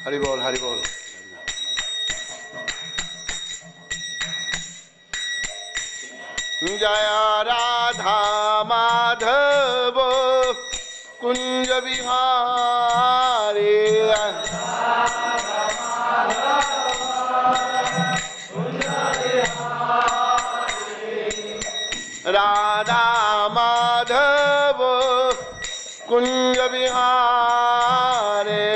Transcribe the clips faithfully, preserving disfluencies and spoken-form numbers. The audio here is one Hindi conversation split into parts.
हरि बोल हरि बोल। जय राधा माधव कुंज बिहारी। राधा माधव कुंज बिहारी।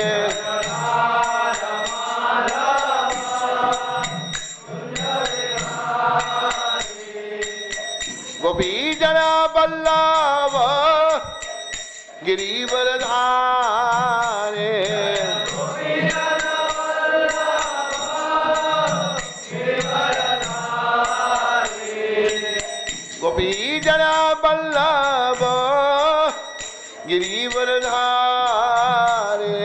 गोपी जना बल्लभ गिरिवरधारे। गोपी जना बल्लभ गिरिवरधारे।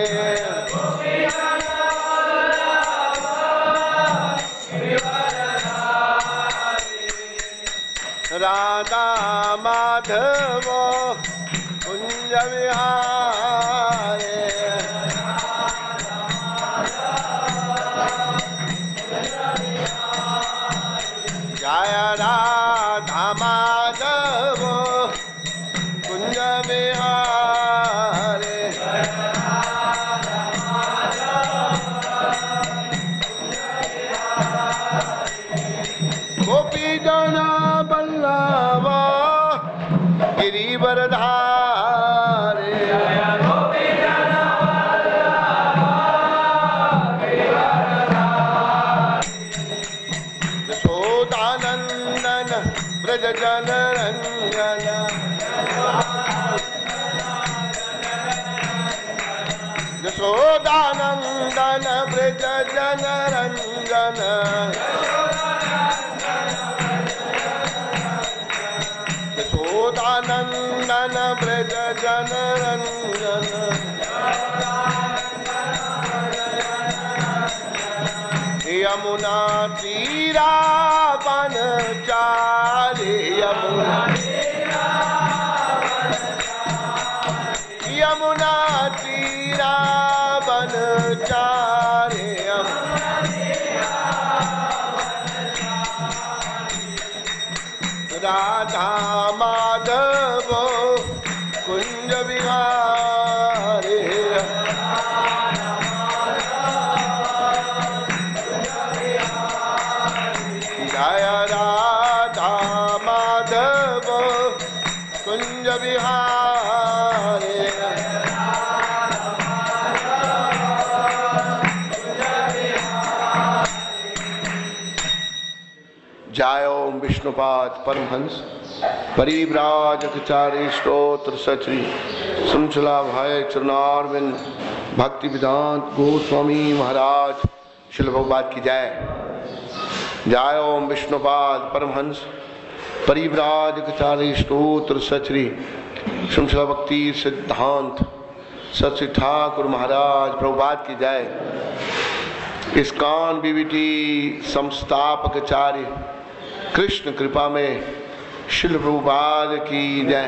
राधा माधव कुंज विहारे। जय राधा माधव कुंज विहारे। गोपी जना बल्लभ गिरिवरधारे। यशोदानंदन ब्रज जन रंजन। यशोदानंदन ब्रज जन रंजन। यशोदानंदन ब्रज जन रंजन। यमुना तीरा बनचारी। यमुना यमुना तीरा बनचारी। राधा माधव कुंज बिहारी। जय राधा माधव कुंज बिहारी। जय ओम विष्णुपाद परमहंस परिव्राजकचारी स्तोत्र सचरी सुनचला भाई चरणारविंद भक्ति वेदांत गोस्वामी महाराज श्रील प्रभुपाद की जय। जय ओम विष्णुपाद परमहंस परिव्राजकचारी स्तोत्र सचरी सुनचला भक्ति सिद्धांत सचरी ठाकुर महाराज प्रभुपाद की जय। इस्कॉन बीवीटी संस्थापकचार्य कृष्ण कृपा में श्रील प्रभुपाद की जय।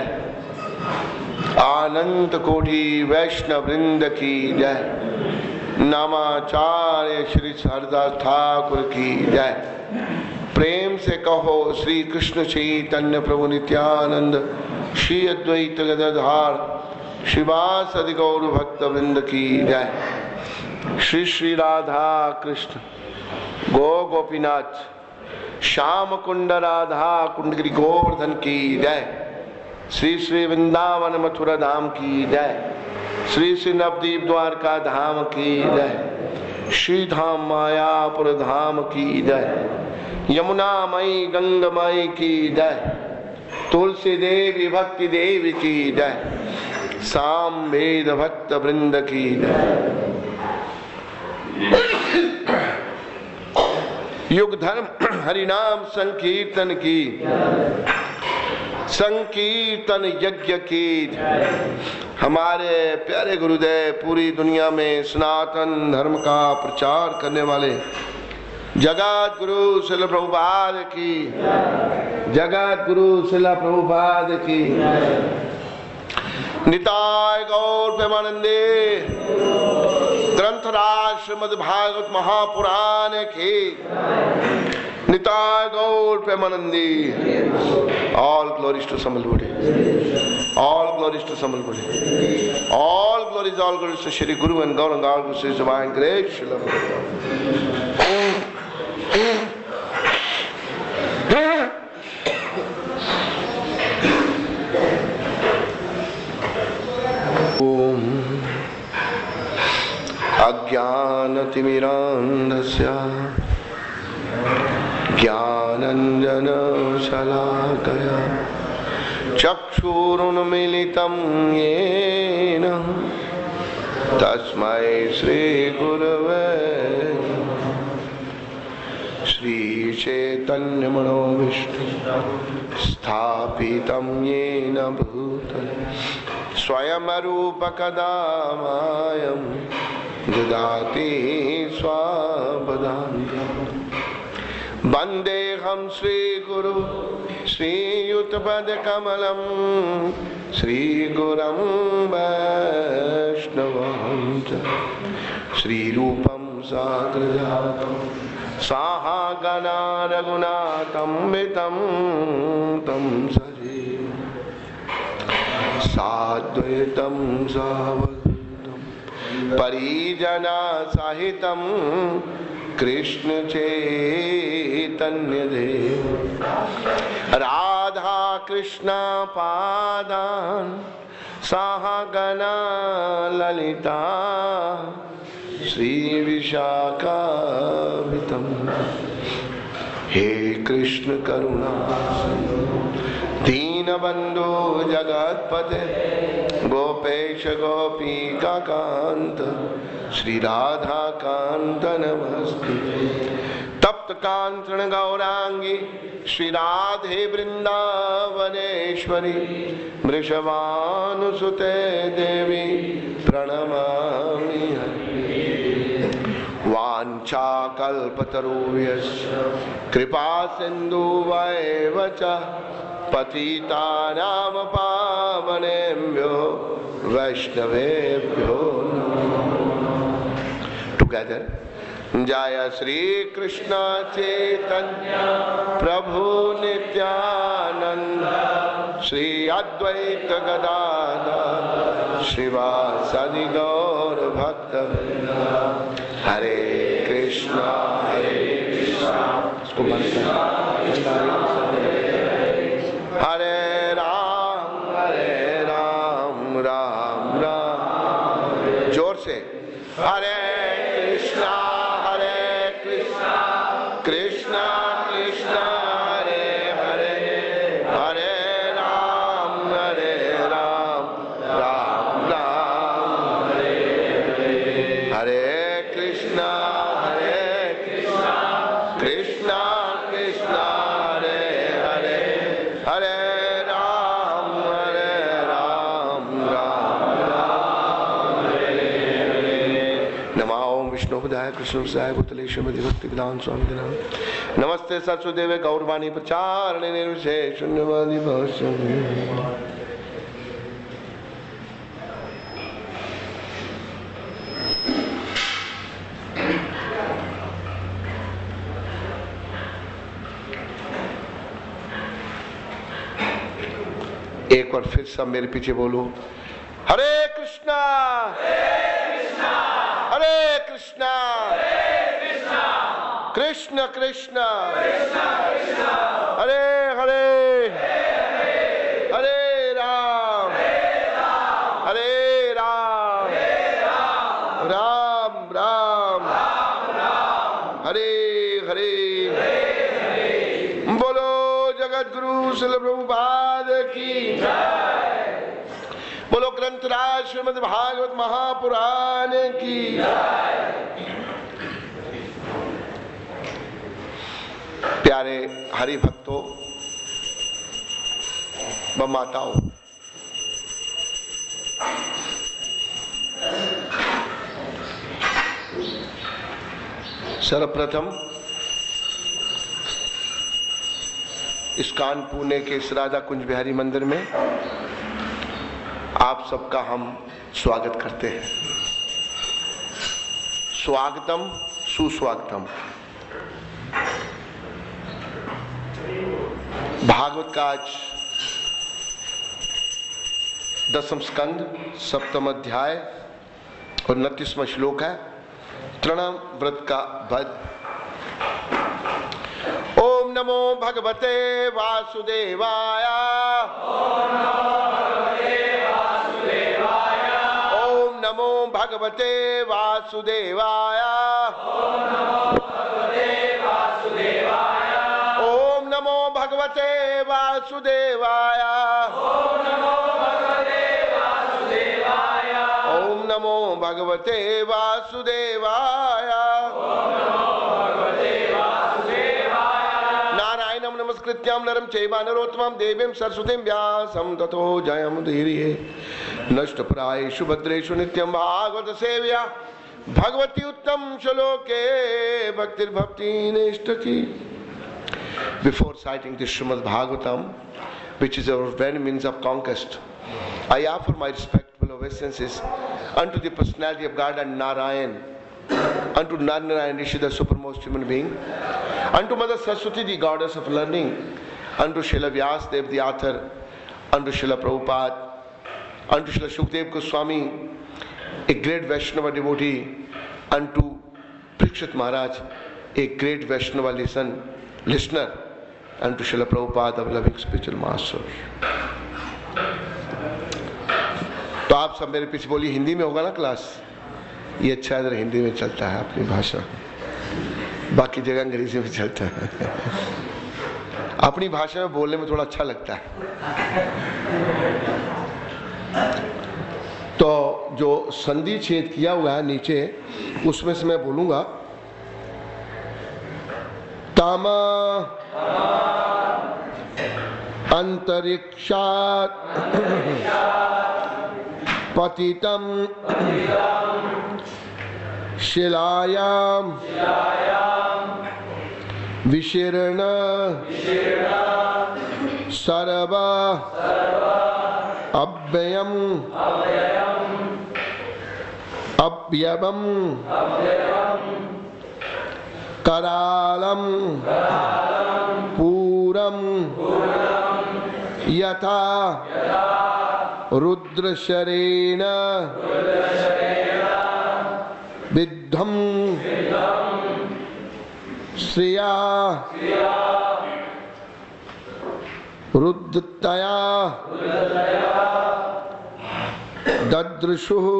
आनंद कोटि वैष्णव वृंद की जय। नामाचार्य श्री हरदास ठाकुर की जय। प्रेम से कहो श्री कृष्ण चैतन्य प्रभु नित्यानंद श्री अद्वैत गदाधर श्रीवासदि गौर भक्त वृंद की जय। श्री श्री राधा कृष्ण गो गोपीनाथ श्याम कुंड राधा कुंडगिरी गोवर्धन की जय। श्री श्री वृंदावन मथुरा धाम की जय। श्री श्री नवदीप द्वारका धाम की जय। श्री धाम मायापुर धाम की जय। यमुना मई गंगमई की जय। तुलसी देवी भक्ति देवी की जय। साम वेद भक्त वृंद की जय। युग धर्म हरिनाम संकीर्तन की संकीर्तन यज्ञ की। हमारे प्यारे गुरुदेव पूरी दुनिया में सनातन धर्म का प्रचार करने वाले जगत गुरु श्रील प्रभुपाद की। जगत गुरु श्रील प्रभुपाद की। निताय गौर प्रेमानंदे। ग्रंथराज श्रीमद् भागवत महापुराण की निताय गौर Premanandi. All glories to Samalpuri. All glories to Samalpuri. All glories, all glories to Shri Guru and Gauranga, all glories to His divine grace. Srila Om Ajnanatimirandhasya ज्ञानंजन शलाकया चक्षुरुन्मीलितं येन तस्मै श्री गुरवे श्री चैतन्य मनोभीष्टं स्थापितं येन भूतले स्वयं रूप कदा मायं ददाति स्वापदान्तिकम् वन्देऽहं श्रीगुरु श्रीयुतपदकमलं श्रीगुरुं वैष्णवं च श्रीरूपं साग्रजातं साहागना रघुनाथं वितं तं सजीवं साद्वैतं सावधूतं परिजना सहितं कृष्ण चैतन्य देव राधा कृष्ण पादान सहगना ललिता श्री विशाखान्वितं हे कृष्ण करुणा दीनबंधु जगत्पते गोपेश गोपिका कांत श्री राधा कांत नमस्ते। तप्त कांचन गौरांगी श्री राधे वृंदावनेश्वरी वृषभानुसुते देवी प्रणमामि हरि। वाञ्छाकल्पतरुभ्यश्च कृपा सिन्धुभ्येव च पतितानां पावनेभ्यो वैष्णवेभ्यो टुगेदर। जय श्री कृष्ण चैतन्य प्रभु नित्यानंद श्री अद्वैत गदाधर श्रीवासदि गौर भक्त हरे कृष्णा हरे कृष्णा हरे राम हरे राम राम राम जोर से हरे कृष्णा हरे कृष्णा कृष्णा कृष्णा हरे हरे हरे राम हरे राम राम राम हरे हरे हरे कृष्णा हरे कृष्णा कृष्णा कृष्णा हरे हरे हरे राम हरे राम राम राम हरे हरे। नमो विष्णुपदाय कृष्णपदाय भूतले श्रीमद् भक्ति वेदांत स्वामी नाम नमस्ते सरस्वतीदेवे गौरवाणी प्रचारणे निर्विशेष शून्यवादी भाष्य। एक बार फिर सब मेरे पीछे बोलो हरे कृष्णा हरे कृष्णा कृष्ण कृष्ण हरे हरे हरे राम हरे राम राम राम हरे हरे। बोलो जगत गुरु श्रील प्रभुपाद की बोलो ग्रंथराज श्रीमद् भागवत महापुराण की। प्यारे हरि भक्तों व माताओं, सर्वप्रथम इस्कॉन पुणे के इस राधा कुंज बिहारी मंदिर में आप सबका हम स्वागत करते हैं। स्वागतम सुस्वागतम। भागवत का आज दसम स्कंद सप्तम अध्याय और उनतीसवां श्लोक है। तृणम व्रत का वध। ओम नमो भगवते वासुदेवाय। ओम नमो भगवते वासुदेवाय। ओम नमो भगवते वासुदेवाय। ओम नमो भगवते वासुदेवाय। नारायणं नमस्कृत्यं नरं चैव नरोत्तमं देवीं सरस्वतीं व्यासं ततो जयमुदीरये। नष्टप्रायेषु भद्रेषु नित्यं भागवत सेव्या भगवती उत्तम श्लोके भक्तिर्भक्ति निष्ठति। Before citing the Srimad Bhagavatam, which is our very means of conquest, I offer my respectful obeisances unto the personality of God and Narayan, unto Narayan Rishi, the supermost human being, unto Mother Saraswati, the goddess of learning, unto Srila Vyasadeva, the author, unto Srila Prabhupada, unto Srila Shukdev Goswami, a great Vaishnava devotee, unto Parikshit Maharaj, a great Vaishnava listen, listener, and to Srila Prabhupada, our loving spiritual master. तो आप सब मेरे पीछे बोलिए, हिंदी में होगा ना क्लास? ये अच्छा है, हिंदी में चलता है अपनी भाषा, बाकी जगह अंग्रेजी में चलता है। अपनी भाषा में बोलने में थोड़ा अच्छा लगता है। तो जो संधि छेद किया हुआ है नीचे, उसमें से मैं बोलूंगा। तामा अंतरिक्षात् पतितं शिलायां विशीर्ण सर्व अव्ययम् अव्यवम् करालम पूरम यथा रुद्रशरेण विद्धम श्रिया रुद्रतया ददृशुः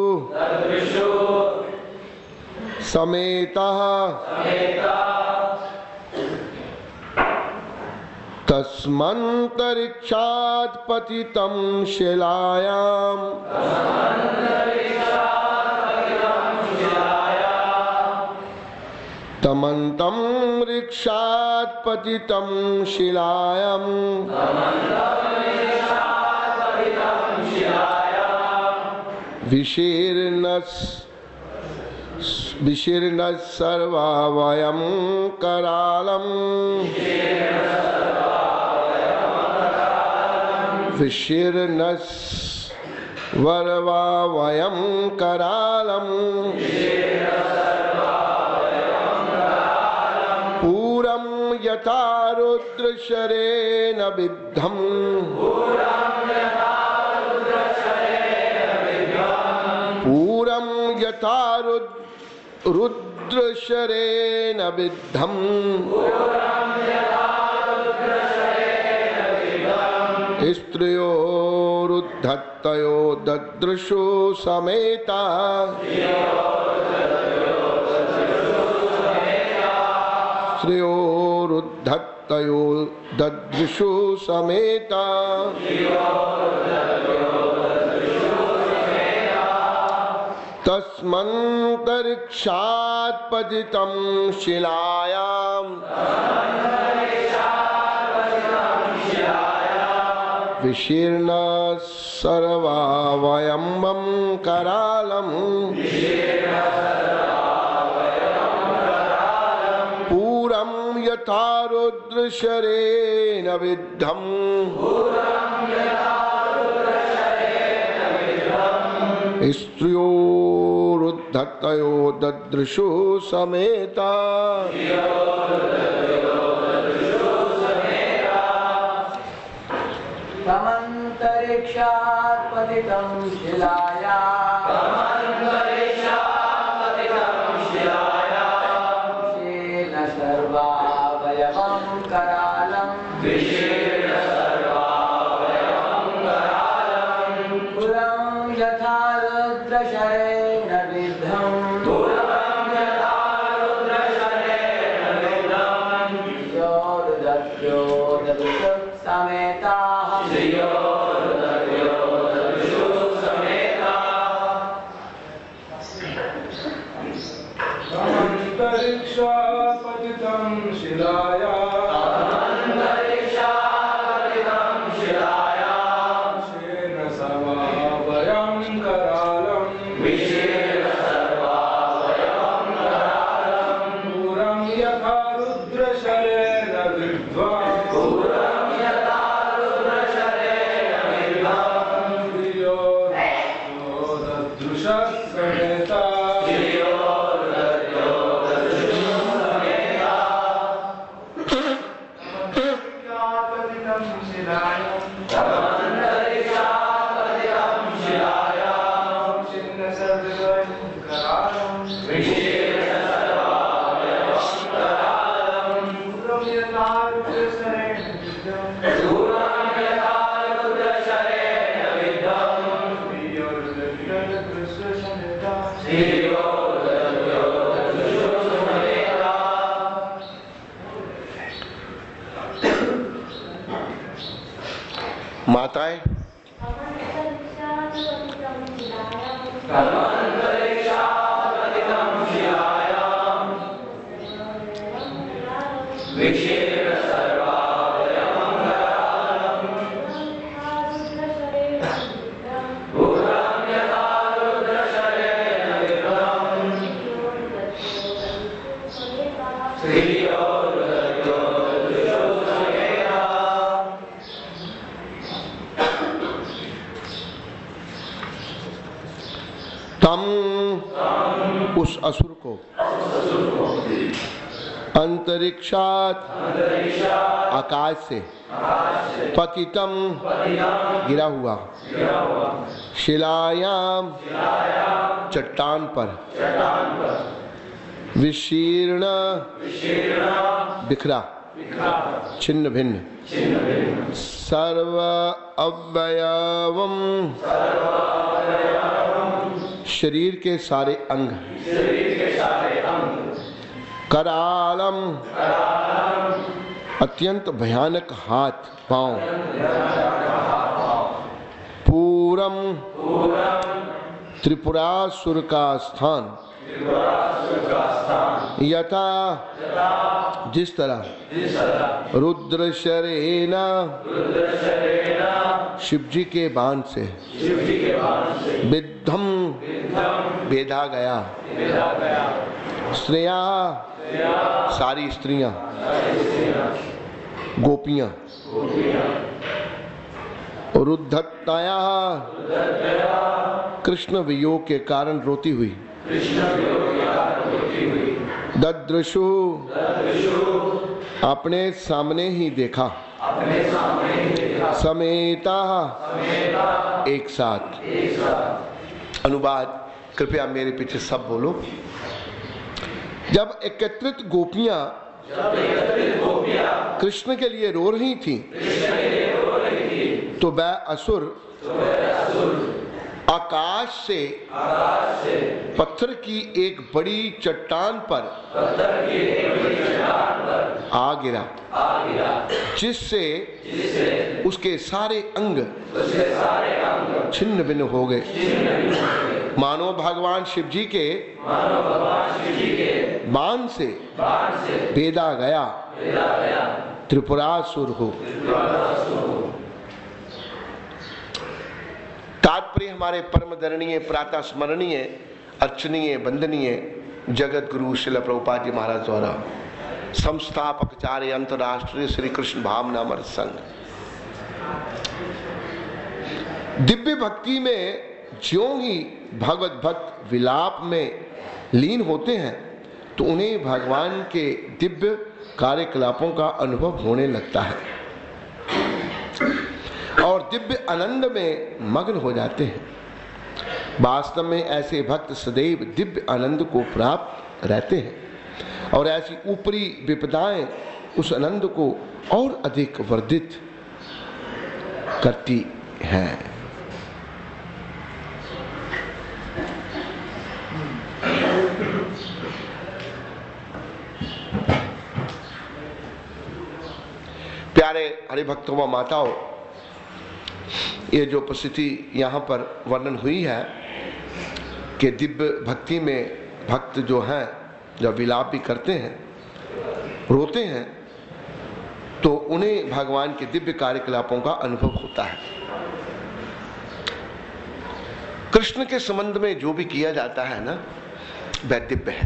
समेतः तस्मन्तरिक्षात् पतितं शिलायां तमन्तं रिक्षात् पतितं शिलायां विशीर्णस् विशीर्ण सर्वावयं करालम विशीर्ण वर्वावयं करालम पूरं यथा रुद्रशरेण विद्धम् पूरं यथा रुद्रशरेण विद्धम् स्त्रियो रुद्धतयो ददृशु समेता स्त्रियो रुद्धतयो ददृशु समेता तस्मन्तरिक्षात् पतितं शिलायां विशीर्ण सर्वावयवं करालं पूरं यथा रुद्रशरेण विद्धम् स्त्रियो रुद्धतयो ददृशु समेता तमन्तरिक्षात् पतितं शिलायाः विषेण सर्वावयवं करालम् पुरं यथा रुद्रशरेण विद्धम् योरुदत्यो ददृशु समेताः पतितं शिलायाः विषेण सर्वावयवं करालम् पुरं यथा रुद्रशरेण विद्वान् ददृशः समेता माताएं तम उस असुर को अंतरिक्षात आकाश से पतितम गिरा हुआ शिलायाम चट्टान पर विशीर्ण बिखरा छिन्न भिन्न सर्व अवयवम शरीर के सारे अंग करालम अत्यंत भयानक हाथ पांव पूरम त्रिपुरासुर का स्थान यथा जिस तरह रुद्र शरेना शिव जी के बाण से विद्धम बेधा गया श्रेया सारी स्त्रियां गोपियां रुद्धतया कृष्ण वियोग के कारण रोती हुई ददृशु अपने सामने ही देखा समेता एक साथ। अनुवाद कृपया मेरे पीछे सब बोलो। जब एकत्रित गोपियां कृष्ण के लिए रो रही थी तो वह असुर आकाश से पत्थर की एक बड़ी चट्टान पर आ गिरा जिससे उसके सारे अंग छिन्न भिन्न हो गए मानो भगवान शिव जी के बाण से भेदा गया त्रिपुरासुर हो। तात्पर्य हमारे परम दरणीय प्रातः स्मरणीय अर्चनीय वंदनीय जगत गुरु श्रील प्रभुपाद जी महाराज द्वारा संस्थापकाचार्य अंतरराष्ट्रीय श्री कृष्ण भावनामृत संघ दिव्य भक्ति में ज्यों ही भगवत भक्त विलाप में लीन होते हैं तो उन्हें भगवान के दिव्य कार्यकलापों का अनुभव होने लगता है और दिव्य आनंद में मग्न हो जाते हैं। वास्तव में ऐसे भक्त सदैव दिव्य आनंद को प्राप्त रहते हैं और ऐसी ऊपरी विपदाएं उस आनंद को और अधिक वर्धित करती हैं। प्यारे हरिभक्तों व माताओं, ये जो परिस्थिति यहाँ पर वर्णन हुई है कि दिव्य भक्ति में भक्त जो हैं जब विलाप भी करते हैं, रोते हैं, तो उन्हें भगवान के दिव्य कार्यकलापों का अनुभव होता है। कृष्ण के संबंध में जो भी किया जाता है ना, वह दिव्य है।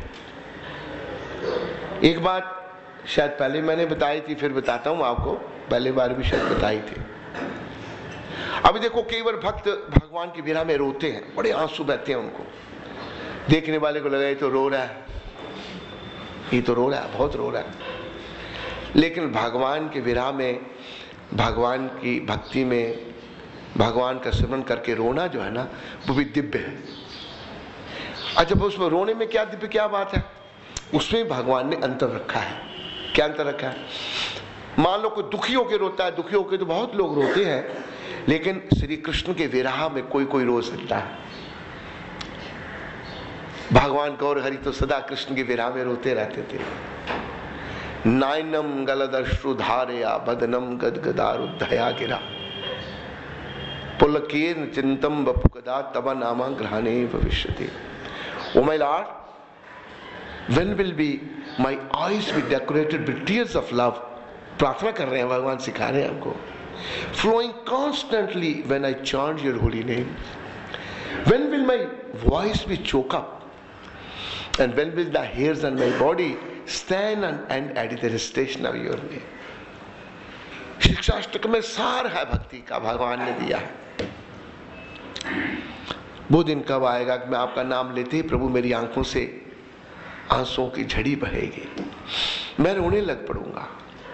एक बात शायद पहले मैंने बताई थी, फिर बताता हूं आपको, पहले बार भी शायद बताई थी। अभी देखो, कई बार भक्त भगवान की विरह में रोते हैं, बड़े आंसू बहते हैं, उनको देखने वाले को लगा ये तो रो रहा है, ये तो रो रहा है, बहुत रो रहा है। लेकिन भगवान के विरह में, भगवान की भक्ति में, भगवान का स्मरण करके रोना जो है ना, वो भी दिव्य है। अच्छा, उसमें रोने में क्या दिव्य, क्या बात है? उसमें भगवान ने अंतर रखा है। क्या अंतर रखा है? मान लो कोई दुखी होकर रोता है, दुखी होकर तो बहुत लोग रोते हैं, लेकिन श्री कृष्ण के विरह में कोई कोई रो सकता है। भगवान गौर हरि तो सदा कृष्ण के विरह में रोते रहते थे। नायनम गलदश्रु धारया बदनम गदगदारुद्धया गिरा पुलकेन चिंतम बपुकदा तब नामा ग्रहणे भविष्यति। O my lord, when will be my eyes be decorated with tears of love? प्रार्थना कर रहे हैं, भगवान सिखा रहे हैं हमको। Flowing constantly when I chant your holy name. When will my voice be choked up? And when will the hairs on my body stand and, and at the recitation of your name? शिक्षाष्टक में सार है भक्ति का, भगवान ने दिया है। वो दिन कब आएगा कि मैं आपका नाम लेते ही प्रभु मेरी आंखों से आंसुओं की झड़ी बहेगी, मैं रोने लग पड़ूंगा।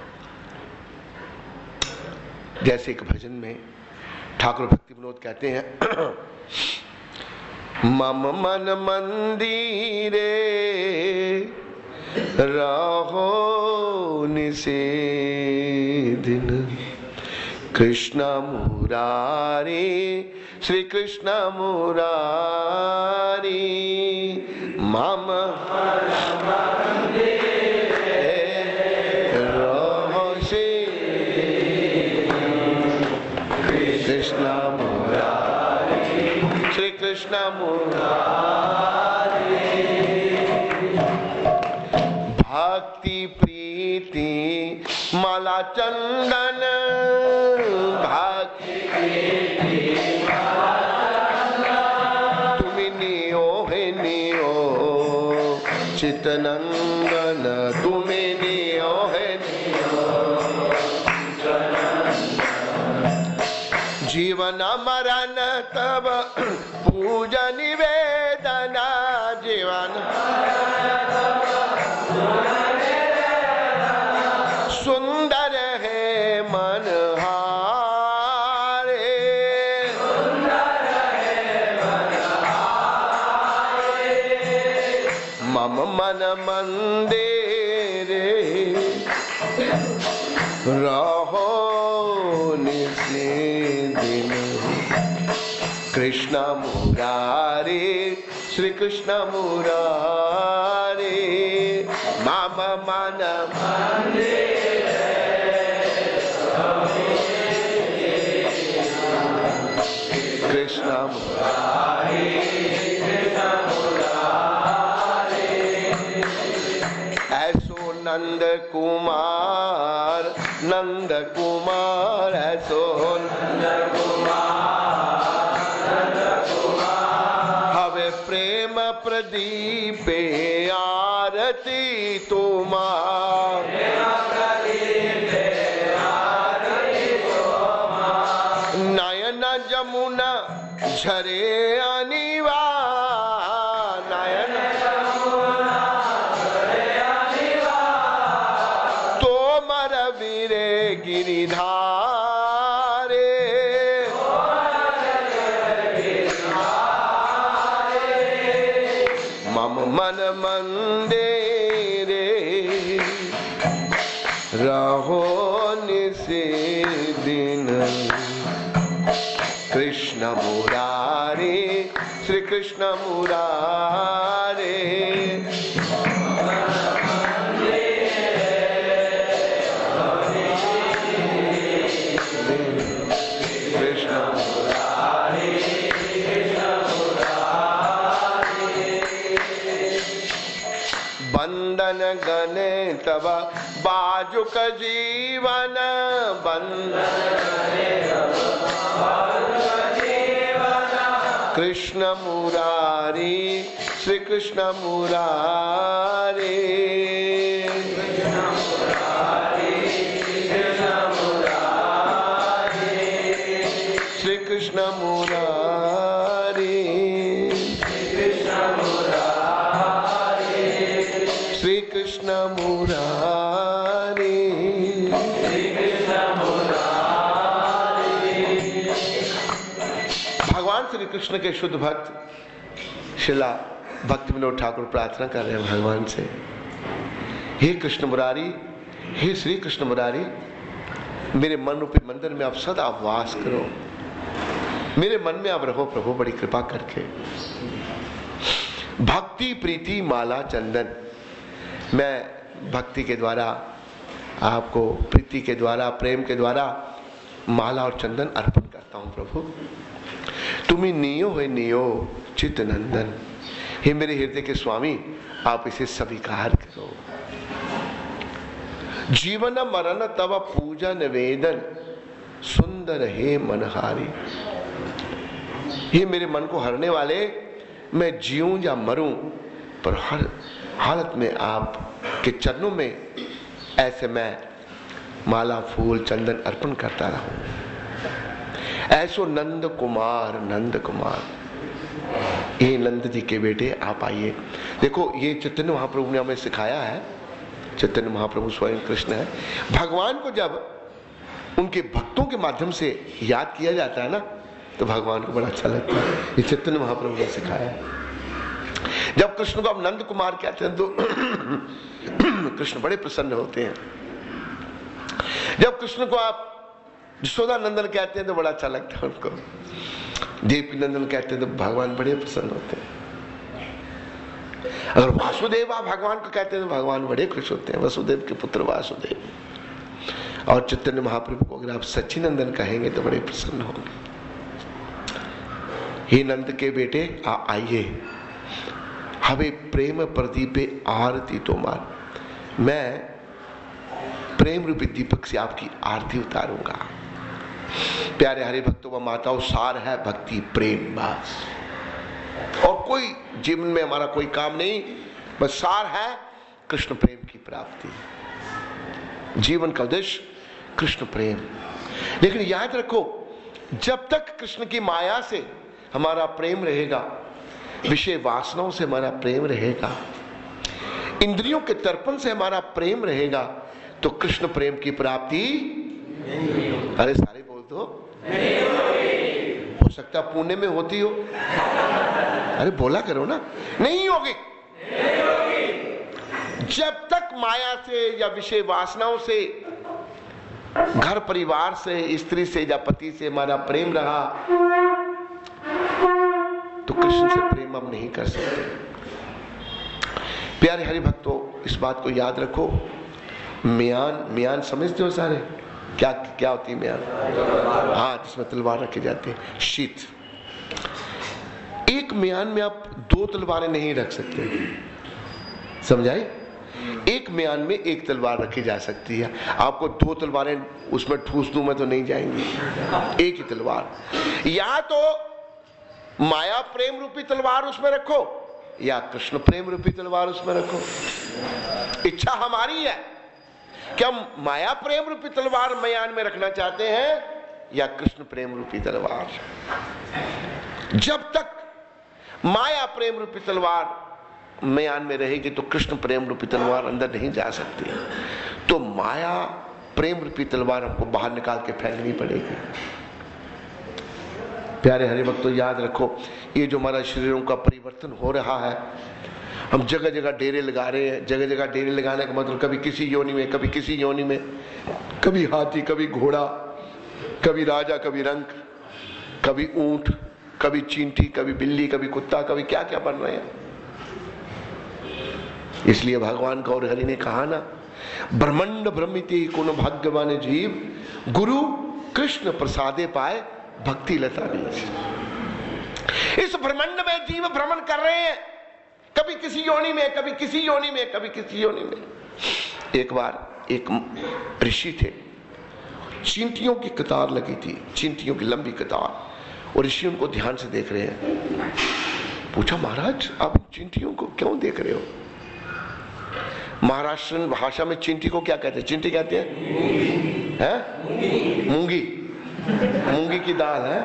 जैसे एक भजन में ठाकुर भक्ति विनोद कहते हैं, मम मन मंदिरे रहो निसे दिन कृष्ण मुरारी, श्री कृष्ण मुरारी मम रहो से कृष्ण मुरारी, श्री कृष्ण मुरारी भक्ति प्रीति माला चंदन, भक्ति प्रीति तुम्हें नियो है नियो चितनंदन, तुम्हें नियो है नियो जीवन मरण तब पूजा निवेदना, जीवन सुंदर है मन हारे, मम मन मंदिरे रहो निसे दिन कृष्ण मुरारी, श्री कृष्ण मुरारी मम मन कृष्ण मुरारी। ऐसो नंद कुमार, नंद कुमार ऐसो नंद कुमार, नंद कुमार हवे प्रेम प्रदीप आरती तुम्हार, नयन जमुना झरे अनिवा नयन तो मर वीरे गिरिधारे मम मन मंदिरे रहो निसे दिन कृष्ण मुरारे श्री कृष्ण मुरारे कृष्ण मुरारे बंदन गने तब बाजुक जीवन बंदन कृष्ण मुरारी श्री कृष्ण मुरारी श्री कृष्ण मुरारी श्री कृष्ण मुरारी भगवान श्री कृष्ण के शुद्ध भक्त शिला भक्ति विनोद ठाकुर प्रार्थना कर रहे हैं भगवान से, हे कृष्ण मुरारी, हे श्री कृष्ण मुरारी, मेरे मन रूपी मंदिर में आप सदा वास करो, मेरे मन में आप रहो प्रभु बड़ी कृपा करके। भक्ति प्रीति माला चंदन, मैं भक्ति के द्वारा आपको प्रीति के द्वारा प्रेम के द्वारा माला और चंदन अर्पण करता हूं प्रभु। तुम्ही नियो है नियो चित नंदन, हे मेरे हृदय के स्वामी आप इसे स्वीकार करो। जीवन मरण तव पूजा निवेदन सुंदर हे मनहारी, हे मेरे मन को हरने वाले, मैं जीऊं या मरूं पर हर हालत में आप के चरणों में ऐसे मैं माला फूल चंदन अर्पण करता रहूं। ऐसो नंद कुमार नंद कुमार, ये नंद जी के बेटे आप आइए। देखो ये चैतन्य महाप्रभु ने हमें सिखाया है, चैतन्य महाप्रभु स्वयं कृष्ण है। भगवान को जब उनके भक्तों के माध्यम से याद किया जाता है ना तो भगवान को बड़ा अच्छा लगता है। ये चैतन्य महाप्रभु ने सिखाया है। जब कृष्ण को आप नंद कुमार कहते हैं तो कृष्ण बड़े प्रसन्न होते हैं। जब कृष्ण को आप यशोदा नंदन कहते हैं तो बड़ा अच्छा लगता है उनको। देवकी नंदन कहते हैं तो भगवान बड़े प्रसन्न होते हैं। अगर वासुदेव आप भगवान को कहते हैं तो भगवान बड़े खुश होते हैं, वसुदेव के पुत्र वासुदेव। और चैतन्य महाप्रभु को अगर आप सच्चिनंदन कहेंगे तो बड़े प्रसन्न होंगे। हे नंद के बेटे आ आइए, हमें प्रेम प्रदीपे आरती तोमार, मैं प्रेम रूपी दीपक से आपकी आरती उतारूंगा। प्यारे हरि भक्तों व माताओं, सार है भक्ति प्रेम बस, और कोई जीवन में हमारा कोई काम नहीं, बस सार है कृष्ण प्रेम की प्राप्ति। जीवन का उद्देश्य कृष्ण प्रेम। लेकिन याद रखो, जब तक कृष्ण की माया से हमारा प्रेम रहेगा, विषय वासनाओं से हमारा प्रेम रहेगा, इंद्रियों के तर्पण से हमारा प्रेम रहेगा, तो कृष्ण प्रेम की प्राप्ति अरे सारे बोल दो हो सकता पुणे में होती हो, अरे बोला करो ना, नहीं होगी। जब तक माया से या विषय वासनाओं से, घर परिवार से, स्त्री से या पति से हमारा प्रेम रहा तो कृष्ण से प्रेम हम नहीं कर सकते। प्यारे हरि भक्तों, इस बात को याद रखो। म्यान, म्यान समझते हो सारे? क्या क्या होती है म्यान? हाँ, जिसमें तलवार रखी जाती है, शीत। एक म्यान में आप दो तलवारें नहीं रख सकते, समझाए? एक म्यान में एक तलवार रखी जा सकती है। आपको दो तलवारें उसमें ठूस दूं मैं तो नहीं जाएंगी, एक ही तलवार। या तो माया प्रेम रूपी तलवार उसमें रखो या कृष्ण प्रेम रूपी तलवार उसमें रखो। इच्छा हमारी है कि हम माया प्रेम रूपी तलवार म्यान में रखना चाहते हैं या कृष्ण प्रेम रूपी तलवार। जब तक माया प्रेम रूपी तलवार म्यान में रहेगी तो कृष्ण प्रेम रूपी तलवार अंदर नहीं जा सकती। तो माया प्रेम रूपी तलवार हमको बाहर निकाल के फेंकनी पड़ेगी। प्यारे हरि भक्तों, याद रखो, ये जो हमारा शरीरों का परिवर्तन हो रहा है, हम जगह जगह डेरे लगा रहे हैं। जगह जगह डेरे लगाने का मतलब कभी किसी योनि में, कभी किसी योनि में, कभी हाथी, कभी घोड़ा, कभी राजा, कभी रंक, कभी ऊंट, कभी चींटी, कभी बिल्ली, कभी कुत्ता, कभी क्या क्या बन रहे हैं। इसलिए भगवान गौर हरि ने कहा ना, ब्रह्मंड भ्रमिति कुन भाग्यवान जीव, गुरु कृष्ण प्रसादे पाए भक्ति लता बीज। इस ब्रह्मंड में जीव भ्रमण कर रहे हैं, कभी किसी योनि में, कभी किसी योनि में, कभी किसी योनि में। एक बार एक ऋषि थे, चींटियों की कतार लगी थी, चींटियों की लंबी कतार, और ऋषि उनको ध्यान से देख रहे हैं। पूछा, महाराज आप चींटियों को क्यों देख रहे हो? महाराष्ट्र भाषा में चींटी को क्या कहते हैं? चींटी कहते हैं, हैं? मूंगी। मूंगी की दाल है।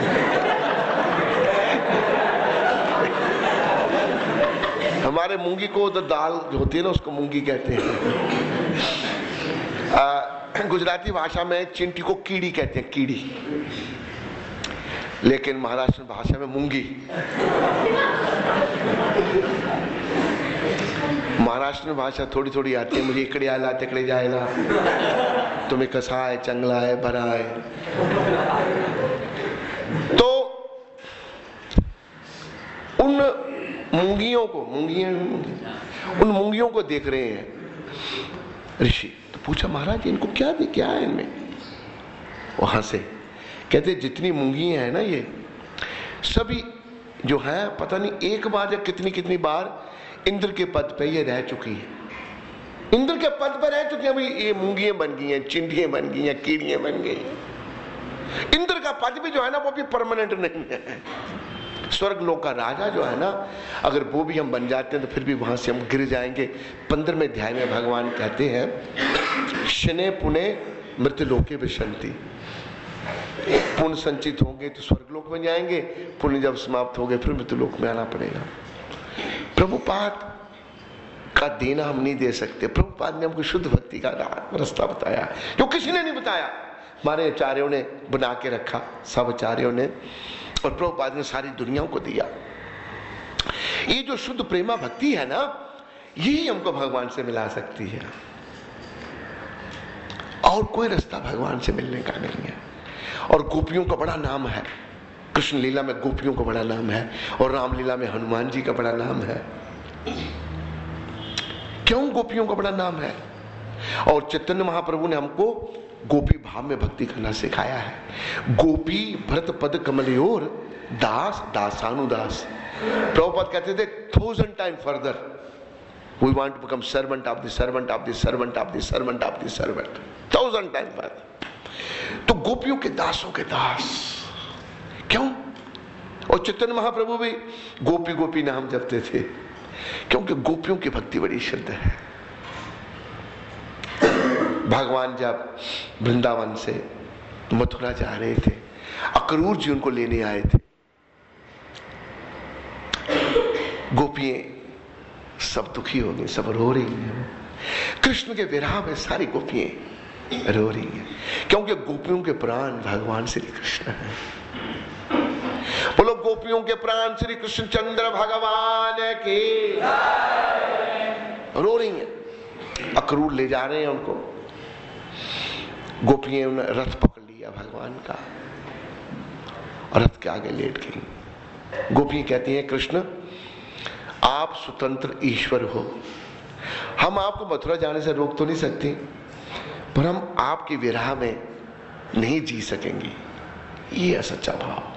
हमारे मूंगी को तो दाल जो होती है ना, उसको मूंगी कहते हैं। आ, गुजराती भाषा में चींटी को कीड़ी कहते हैं, कीड़ी। लेकिन महाराष्ट्र भाषा में मूंगी। महाराष्ट्र भाषा थोड़ी थोड़ी आती है मुझे, इकडे आला तिकडे जायला, तुम्हें कसा है, चंगला है, भरा है। तो उन मूंगियों को, मूंगियां, उन मूंगियों को देख रहे हैं ऋषि। तो पूछा, महाराज इनको क्या दे, क्या है इनमें? वहां से कहते, जितनी मूंगियां हैं ना, ये सभी जो है, पता नहीं एक बार या कितनी कितनी बार इंद्र के पद पे ये रह चुकी है। इंद्र के पद पर रह चुकी है। अभी ये मूंगियां बन गई हैं, चिंटियां बन गई हैं, कीड़ियां बन गई हैं। इंद्र का पद भी जो है ना, वो भी परमानेंट नहीं है। स्वर्ग लोक का राजा जो है ना, अगर वो भी हम बन जाते हैं तो फिर भी वहां से हम गिर जाएंगे। पंद्रहवें अध्याय में भगवान कहते हैं, शने पुणे मृत लोके विशंति। पुण्य संचित होंगे तो स्वर्गलोक में जाएंगे, पुण्य जब समाप्त हो गए फिर मृत्युलोक में आना पड़ेगा। प्रभुपाद का देना हम नहीं दे सकते। प्रभुपाद ने हमको शुद्ध भक्ति का रास्ता बताया, जो किसी ने नहीं बताया। हमारे आचार्यों ने बना के रखा, सब आचार्यों ने, और प्रभुपाद ने सारी दुनिया को दिया। ये जो शुद्ध प्रेमा भक्ति है ना, यही हमको भगवान से मिला सकती है, और कोई रास्ता भगवान से मिलने का नहीं है। और गोपियों का बड़ा नाम है, कृष्ण लीला में गोपियों का बड़ा नाम है, और रामलीला में हनुमान जी का बड़ा नाम है। क्यों गोपियों का बड़ा नाम है? और चैतन्य महाप्रभु ने हमको गोपी भाव में भक्ति करना सिखाया है। गोपी भरत पद कमलयोर दास दासानुदास। प्रभुपाद कहते थे, thousand time further we want to become servant of the servant of the servant of the servant of the servant, thousand time further. तो गोपियों के दासों के दास क्यों? और चैतन्य महाप्रभु भी गोपी गोपी नाम जपते थे, क्योंकि गोपियों की भक्ति बड़ी शुद्ध है। भगवान जब वृंदावन से मथुरा जा रहे थे, अक्रूर जी उनको लेने आए थे। गोपियां सब दुखी हो गई, सब रो रही हैं। कृष्ण के विरह में सारी गोपियां रो रही हैं, क्योंकि गोपियों के प्राण भगवान श्री कृष्ण हैं। बोलो गोपियों के प्राण श्री कृष्ण चंद्र भगवान की। रो रही हैं, अक्रूर ले जा रहे हैं उनको। गोपियां ने रथ पकड़ लिया भगवान का, और रथ के आगे लेट गई। गोपियां कहती हैं, कृष्ण आप स्वतंत्र ईश्वर हो, हम आपको मथुरा जाने से रोक तो नहीं सकती, पर हम आपकी विरह में नहीं जी सकेंगी। ये है सच्चा भाव।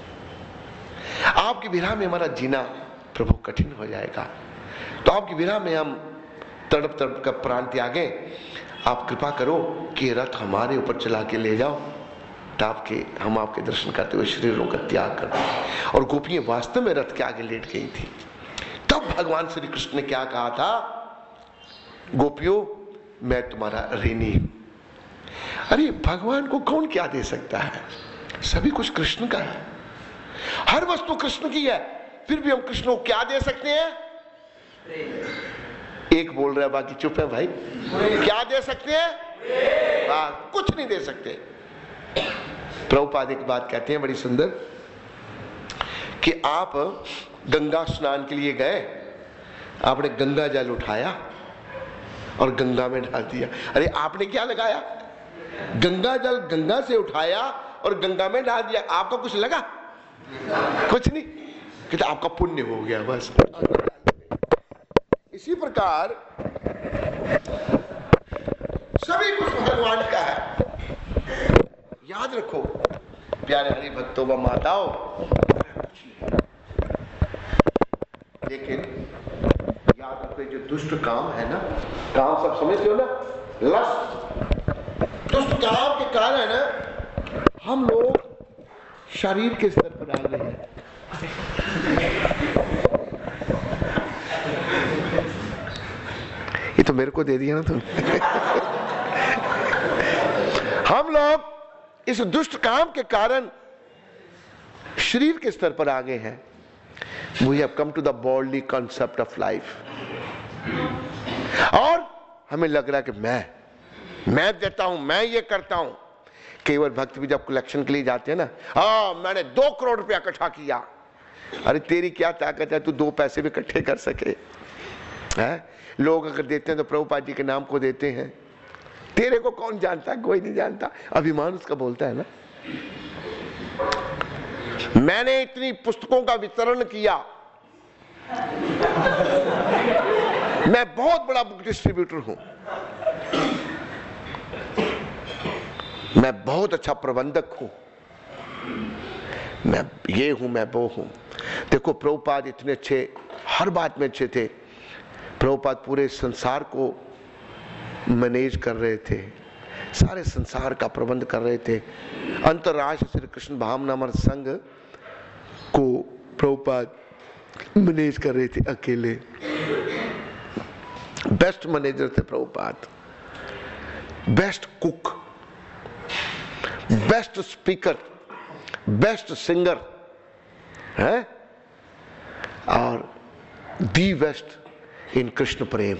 आपकी विरह में हमारा जीना प्रभु कठिन हो जाएगा, तो आपकी विरह में हम तड़प तड़प कर प्राण त्यागे। आप कृपा करो कि रथ हमारे ऊपर चला के ले जाओ, तो आपके हम आपके दर्शन करते हुए शरीरों का त्याग कर दें। और गोपियां वास्तव में रथ के आगे लेट गई थी। तब भगवान श्री कृष्ण ने क्या कहा था, गोपियों मैं तुम्हारा ऋणी हूं। अरे भगवान को कौन क्या दे सकता है, सभी कुछ कृष्ण का है। हर वस्तु कृष्ण की है, फिर भी हम कृष्ण को क्या दे सकते हैं? एक बोल रहा है, बाकी चुप है भाई। क्या दे सकते हैं? आ, कुछ नहीं दे सकते। प्रभुपाद एक बात कहते हैं बड़ी सुंदर, कि आप गंगा स्नान के लिए गए, आपने गंगा जल उठाया और गंगा में डाल दिया। अरे आपने क्या लगाया? गंगा जल गंगा से उठाया और गंगा में डाल दिया, आपका कुछ लगा? कुछ नहीं, कि आपका पुण्य हो गया बस। इसी प्रकार सभी कुछ भगवान का है। याद रखो प्यारे हरि भक्तों व माताओं, लेकिन याद रखो जो दुष्ट काम है ना, काम सब समझते हो ना, लस्ट, दुष्ट काम के कारण हम लोग शरीर के स्तर पर आ गए हैं। ये तो मेरे को दे दिया ना तुमने। हम लोग इस दुष्ट काम के कारण शरीर के स्तर पर आ गए हैं। We have come to the worldly concept of life. और हमें लग रहा है कि मैं मैं देता हूं, मैं ये करता हूं। कई बार भक्त भी जब कलेक्शन के लिए जाते हैं ना, हाँ मैंने दो करोड़ रुपया इकट्ठा किया। अरे तेरी क्या ताकत है, तू दो पैसे भी इकट्ठे कर सके? है? लोग अगर देते हैं तो प्रभुपाद जी के नाम को देते हैं। तेरे को कौन जानता है? कोई नहीं जानता। अभिमान उसका बोलता है ना। मैंने इतनी पुस्तकों का वितरण किया, मैं बहुत बड़ा बुक डिस्ट्रीब्यूटर हूं, मैं बहुत अच्छा प्रबंधक हूं, मैं ये हूं, मैं वो हूं। देखो प्रभुपाद इतने अच्छे, हर बात में अच्छे थे। प्रभुपाद पूरे संसार को मैनेज कर रहे थे, सारे संसार का प्रबंध कर रहे थे। अंतरराष्ट्रीय श्री कृष्ण भावनामृत संघ को प्रभुपाद मैनेज कर रहे थे अकेले। बेस्ट मैनेजर थे Prabhupada, best cook, best speaker, best singer है, और दी बेस्ट इन कृष्ण प्रेम।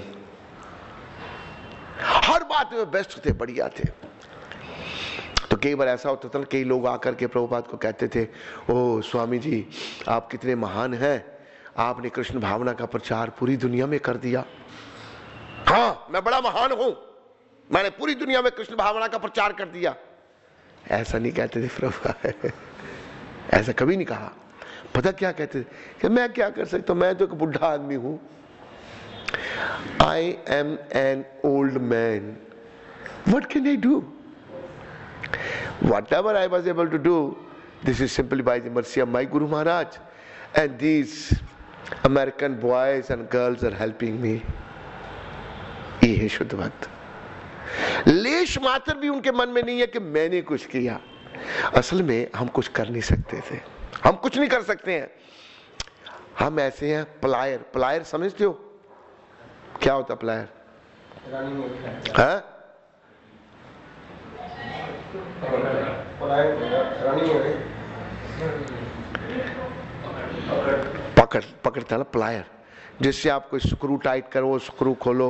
हर बात में बेस्ट थे, बढ़िया थे। तो कई बार ऐसा होता था, कई लोग आकर के प्रभुपाद को कहते थे, ओ स्वामी जी आप कितने महान हैं, आपने कृष्ण भावना का प्रचार पूरी दुनिया में कर दिया। हाँ मैं बड़ा महान हूं, मैंने पूरी दुनिया में कृष्ण भावना का प्रचार कर दिया। ऐसा नहीं कहते थे प्रभुपाद, ऐसा कभी नहीं कहा। पता क्या कहते थे कि मैं क्या कर सकता हूं, मैं तो एक बुढ़ा आदमी हूं। I am an old man. What can I do? Whatever I was able to do, this is simply by the mercy of my Guru Maharaj, and these American boys and girls are helping me. ये है शुद्ध भक्त। लेश मात्र भी उनके मन में नहीं है कि मैंने कुछ किया। असल में हम कुछ कर नहीं सकते थे, हम कुछ नहीं कर सकते हैं। हम ऐसे हैं प्लायर। प्लायर समझते हो क्या होता प्लायर? हाँ? पकड़ पकड़ता ना प्लायर, जिससे आप कोई स्क्रू टाइट करो, स्क्रू खोलो,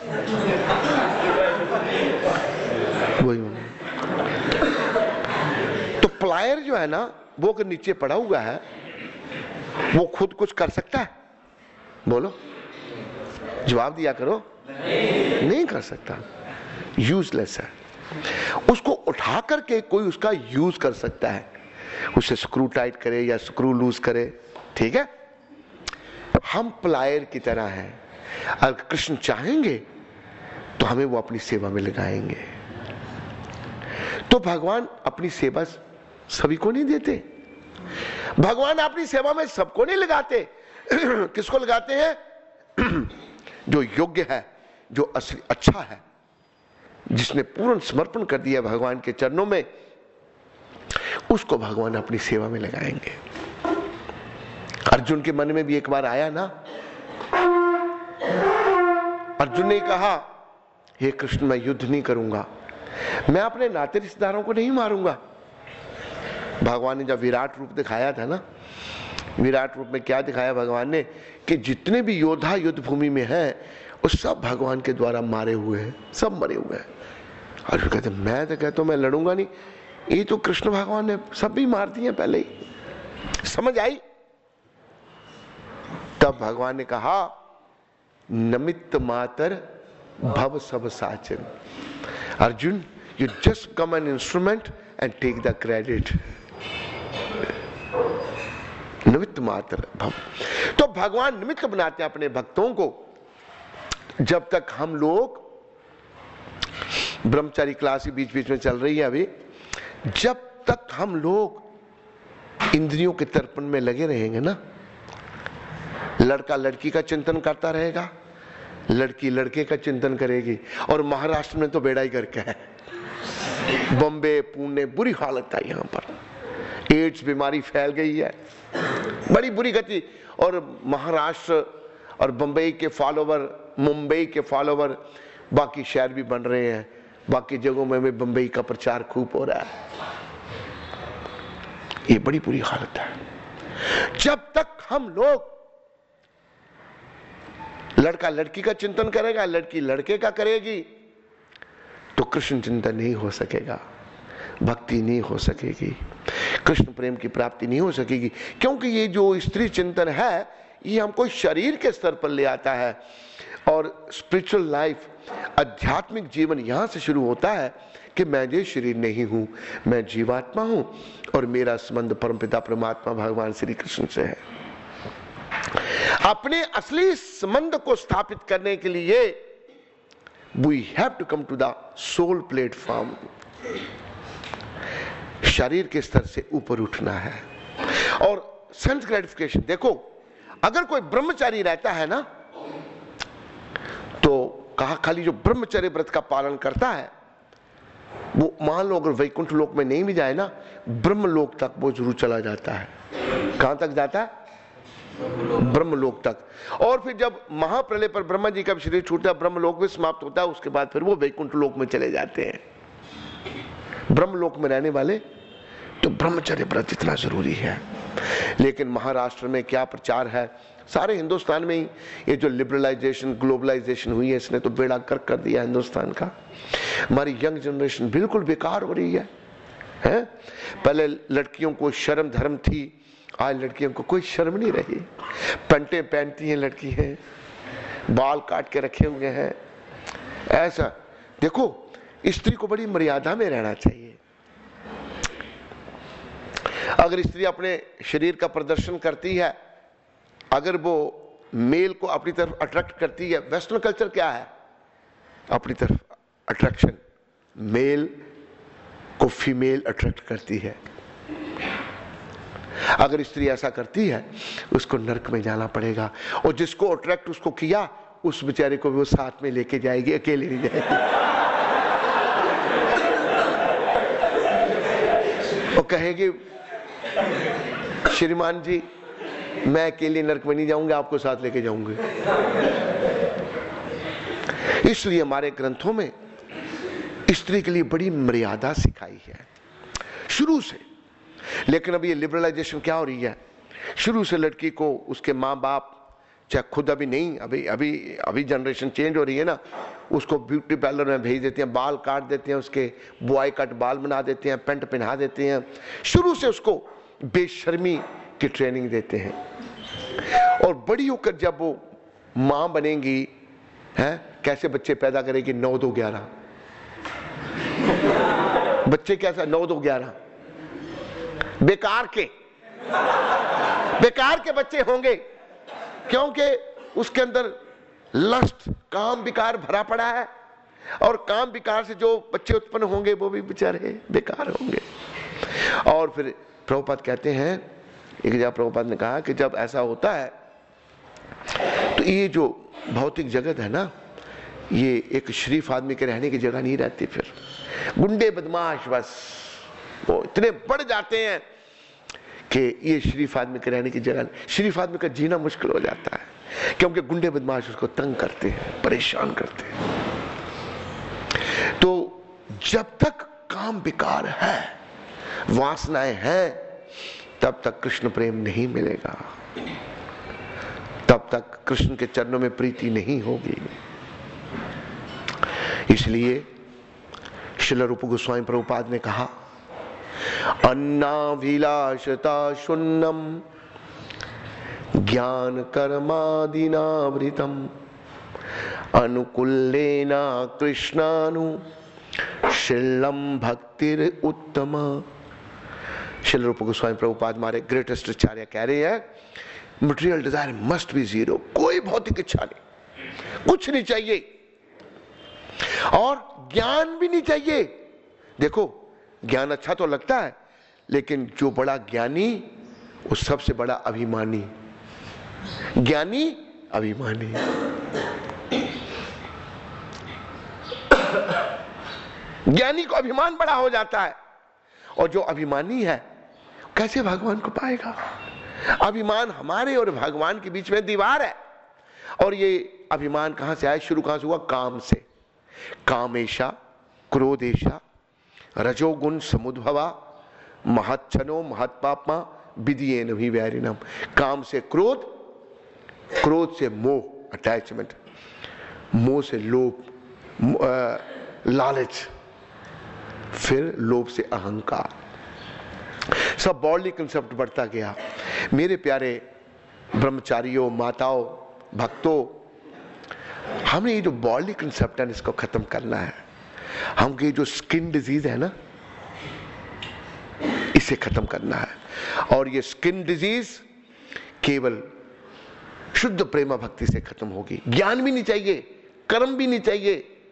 वही। तो प्लायर जो है ना, वो अगर नीचे पड़ा हुआ है, वो खुद कुछ कर सकता है? बोलो, जवाब दिया करो। नहीं, नहीं कर सकता, यूजलेस है। उसको उठा करके कोई उसका यूज कर सकता है, उसे स्क्रू टाइट करे या स्क्रू लूज करे, ठीक है। हम प्लायर की तरह हैं। अगर कृष्ण चाहेंगे तो हमें वो अपनी सेवा में लगाएंगे। तो भगवान अपनी सेवा सभी को नहीं देते, भगवान अपनी सेवा में सबको नहीं लगाते। किसको लगाते हैं? जो योग्य है, जो असली अच्छा है, जिसने पूर्ण समर्पण कर दिया भगवान के चरणों में, उसको भगवान अपनी सेवा में लगाएंगे। अर्जुन के मन में भी एक बार आया ना, अर्जुन ने कहा, हे कृष्ण मैं युद्ध नहीं करूंगा, मैं अपने नाते रिश्तेदारों को नहीं मारूंगा, भगवान ने जब विराट रूप दिखाया था ना, विराट रूप में क्या दिखाया भगवान ने कि जितने भी योद्धा युद्ध भूमि में हैं वो सब भगवान के द्वारा मारे हुए हैं, सब मरे हुए हैं। और कहते मैं तो कहता हूं मैं लड़ूंगा नहीं, ये तो कृष्ण भगवान ने सब भी मार दिए पहले ही। समझ आई? तब भगवान ने कहा नमित्त मातर भव सब साचन। Arjun, you just come an instrument and take the credit. निमित्त मात्र भव। तो भगवान निमित्त बनाते हैं अपने भक्तों को। जब तक हम लोग, ब्रह्मचारी क्लास ही बीच बीच में चल रही है अभी, जब तक हम लोग इंद्रियों के तर्पण में लगे रहेंगे ना, लड़का लड़की का चिंतन करता रहेगा, लड़की लड़के का चिंतन करेगी। और महाराष्ट्र में तो बेड़ा ही करके है, बॉम्बे पुणे बुरी हालत है यहां पर, एड्स बीमारी फैल गई है, बड़ी बुरी गति। और महाराष्ट्र और बंबई के फॉलोवर, मुंबई के फॉलोवर बाकी शहर भी बन रहे हैं, बाकी जगहों में भी बंबई का प्रचार खूब हो रहा है। ये बड़ी बुरी हालत है। जब तक हम लोग, लड़का लड़की का चिंतन करेगा, लड़की लड़के का करेगी, तो कृष्ण चिंतन नहीं हो सकेगा, भक्ति नहीं हो सकेगी, कृष्ण प्रेम की प्राप्ति नहीं हो सकेगी। क्योंकि ये जो स्त्री चिंतन है ये हमको शरीर के स्तर पर ले आता है। और स्पिरिचुअल लाइफ, आध्यात्मिक जीवन यहां से शुरू होता है कि मैं ये शरीर नहीं हूं, मैं जीवात्मा हूं और मेरा संबंध परमपिता परमात्मा भगवान श्री कृष्ण से है। अपने असली संबंध को स्थापित करने के लिए we have to come to the soul platform. शरीर के स्तर से ऊपर उठना है। और सेंस ग्रेटिफिकेशन, देखो अगर कोई ब्रह्मचारी रहता है ना, तो कहा खाली जो ब्रह्मचर्य व्रत का पालन करता है वो, मान लो अगर वैकुंठ लोक में नहीं भी जाए ना, ब्रह्म लोक तक वो जरूर चला जाता है। कहां तक जाता है? ब्रह्मलोक तक। और फिर जब महाप्रलय पर ब्रह्मा जी का शरीर छूटता है, ब्रह्मलोक भी समाप्त होता है, उसके बाद फिर वो वैकुंठ लोक में चले जाते हैं। ब्रह्मलोक में रहने वाले तो ब्रह्मचर्य व्रत इतना जरूरी है। लेकिन महाराष्ट्र में क्या प्रचार है, सारे हिंदुस्तान में ही ये जो लिबरलाइजेशन ग्लोबलाइजेशन हुई है, इसने तो बेड़ा गर्क कर दिया हिंदुस्तान का। हमारी यंग जनरेशन बिल्कुल बेकार हो रही है, है? पहले लड़कियों को शर्म धर्म थी, आज लड़कियों को कोई शर्म नहीं रही, पैंटे पहनती हैं लड़की हैं, बाल काट के रखे हुए हैं। ऐसा देखो, स्त्री को बड़ी मर्यादा में रहना चाहिए। अगर स्त्री अपने शरीर का प्रदर्शन करती है, अगर वो मेल को अपनी तरफ अट्रैक्ट करती है, वेस्टर्न कल्चर क्या है, अपनी तरफ अट्रैक्शन, मेल को फीमेल अट्रैक्ट करती है। अगर स्त्री ऐसा करती है उसको नरक में जाना पड़ेगा। और जिसको अट्रैक्ट उसको किया, उस बेचारे को भी वो साथ में लेके जाएगी, अकेले नहीं जाएगी। वो कहेगी श्रीमान जी मैं अकेले नरक में नहीं जाऊंगा, आपको साथ लेके जाऊंगे। इसलिए हमारे ग्रंथों में स्त्री के लिए बड़ी मर्यादा सिखाई है शुरू से। लेकिन अभी ये लिबरलाइजेशन क्या हो रही है, शुरू से लड़की को उसके माँ बाप, चाहे खुद अभी नहीं, अभी अभी अभी जनरेशन चेंज हो रही है ना, उसको ब्यूटी पार्लर में भेज देते हैं, बाल काट देते हैं, उसके बॉय कट बाल बना देते हैं, पेंट पहना देते हैं, शुरू से उसको बेशर्मी की ट्रेनिंग देते हैं। और बड़ी होकर जब वो माँ बनेगी, है कैसे बच्चे पैदा करेगी, नौ दो ग्यारह बच्चे, कैसा नौ दो ग्यारह बेकार के बेकार के बच्चे होंगे, क्योंकि उसके अंदर लस्ट काम विकार भरा पड़ा है। और काम विकार से जो बच्चे उत्पन्न होंगे वो भी बेचारे बेकार होंगे। और फिर प्रभुपाद कहते हैं, एक जगह प्रभुपाद ने कहा कि जब ऐसा होता है तो ये जो भौतिक जगत है ना, ये एक शरीफ आदमी के रहने की जगह नहीं रहती। फिर गुंडे बदमाश बस वो इतने बढ़ जाते हैं कि ये शरीफ आदमी के रहने की जगह, शरीफ आदमी का जीना मुश्किल हो जाता है, क्योंकि गुंडे बदमाश उसको तंग करते हैं, परेशान करते हैं। तो जब तक काम विकार है, वासनाएं हैं, तब तक कृष्ण प्रेम नहीं मिलेगा, तब तक कृष्ण के चरणों में प्रीति नहीं होगी। इसलिए श्रील रूप गोस्वामी प्रभुपाद ने कहा, अन्नाभिलाषता शून्यम ज्ञान कर्मादिनावृतम अनुकूलेन कृष्णानु शीलम भक्तिर उत्तम। श्रील रूप गोस्वामी प्रभुपाद हमारे ग्रेटेस्ट आचार्य कह रहे हैं, material desire must be zero. कोई भौतिक इच्छा नहीं, कुछ नहीं चाहिए और ज्ञान भी नहीं चाहिए। देखो ज्ञान अच्छा तो लगता है, लेकिन जो बड़ा ज्ञानी वो सबसे बड़ा अभिमानी। ज्ञानी अभिमानी, ज्ञानी को अभिमान बड़ा हो जाता है, और जो अभिमानी है कैसे भगवान को पाएगा। अभिमान हमारे और भगवान के बीच में दीवार है। और ये अभिमान कहां से आया, शुरू कहां से हुआ, काम से। कामेशा क्रोधेशा रजोगुण समुद्भवा महच्छनो महत्पापमा विधियेन भी वैरिणम। काम से क्रोध, क्रोध से मोह अटैचमेंट, मोह से लोभ लालच, फिर लोभ से अहंकार, सब बॉडी कंसेप्ट बढ़ता गया। मेरे प्यारे ब्रह्मचारियों, माताओं, भक्तों, हमने ये जो बॉडी कंसेप्ट है इसको खत्म करना है। हमको ये जो स्किन डिजीज है ना, इसे खत्म करना है। और ये स्किन डिजीज केवल शुद्ध प्रेमा भक्ति से खत्म होगी। ज्ञान भी नहीं चाहिए, कर्म भी नहीं चाहिए,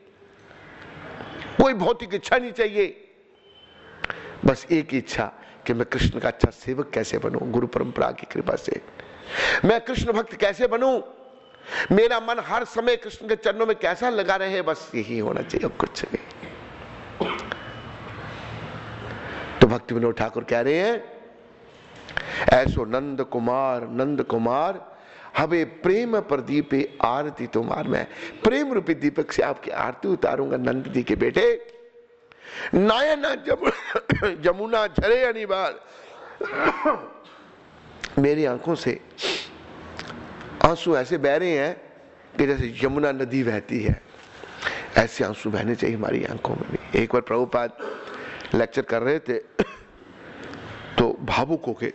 कोई भौतिक इच्छा नहीं चाहिए, बस एक इच्छा कि मैं कृष्ण का अच्छा सेवक कैसे बनूं, गुरु परंपरा की कृपा से मैं कृष्ण भक्त कैसे बनूं, मेरा मन हर समय कृष्ण के चरणों में कैसा लगा रहे, बस यही होना चाहिए, कुछ नहीं। तो भक्ति विनोद ठाकुर कह रहे हैं, ऐसो नंद कुमार नंद कुमार हवे प्रेम प्रदीपे आरती तुम्हार। मैं प्रेम रूपी दीपक से आपकी आरती उतारूंगा नंद जी के बेटे। नायना जमुना झरे अनिवार, मेरी आंखों से आंसू ऐसे बह रहे हैं कि जैसे यमुना नदी बहती है, ऐसे आंसू बहने चाहिए हमारी आंखों में भी। एक बार प्रभुपाद लेक्चर कर रहे थे तो भावुक होके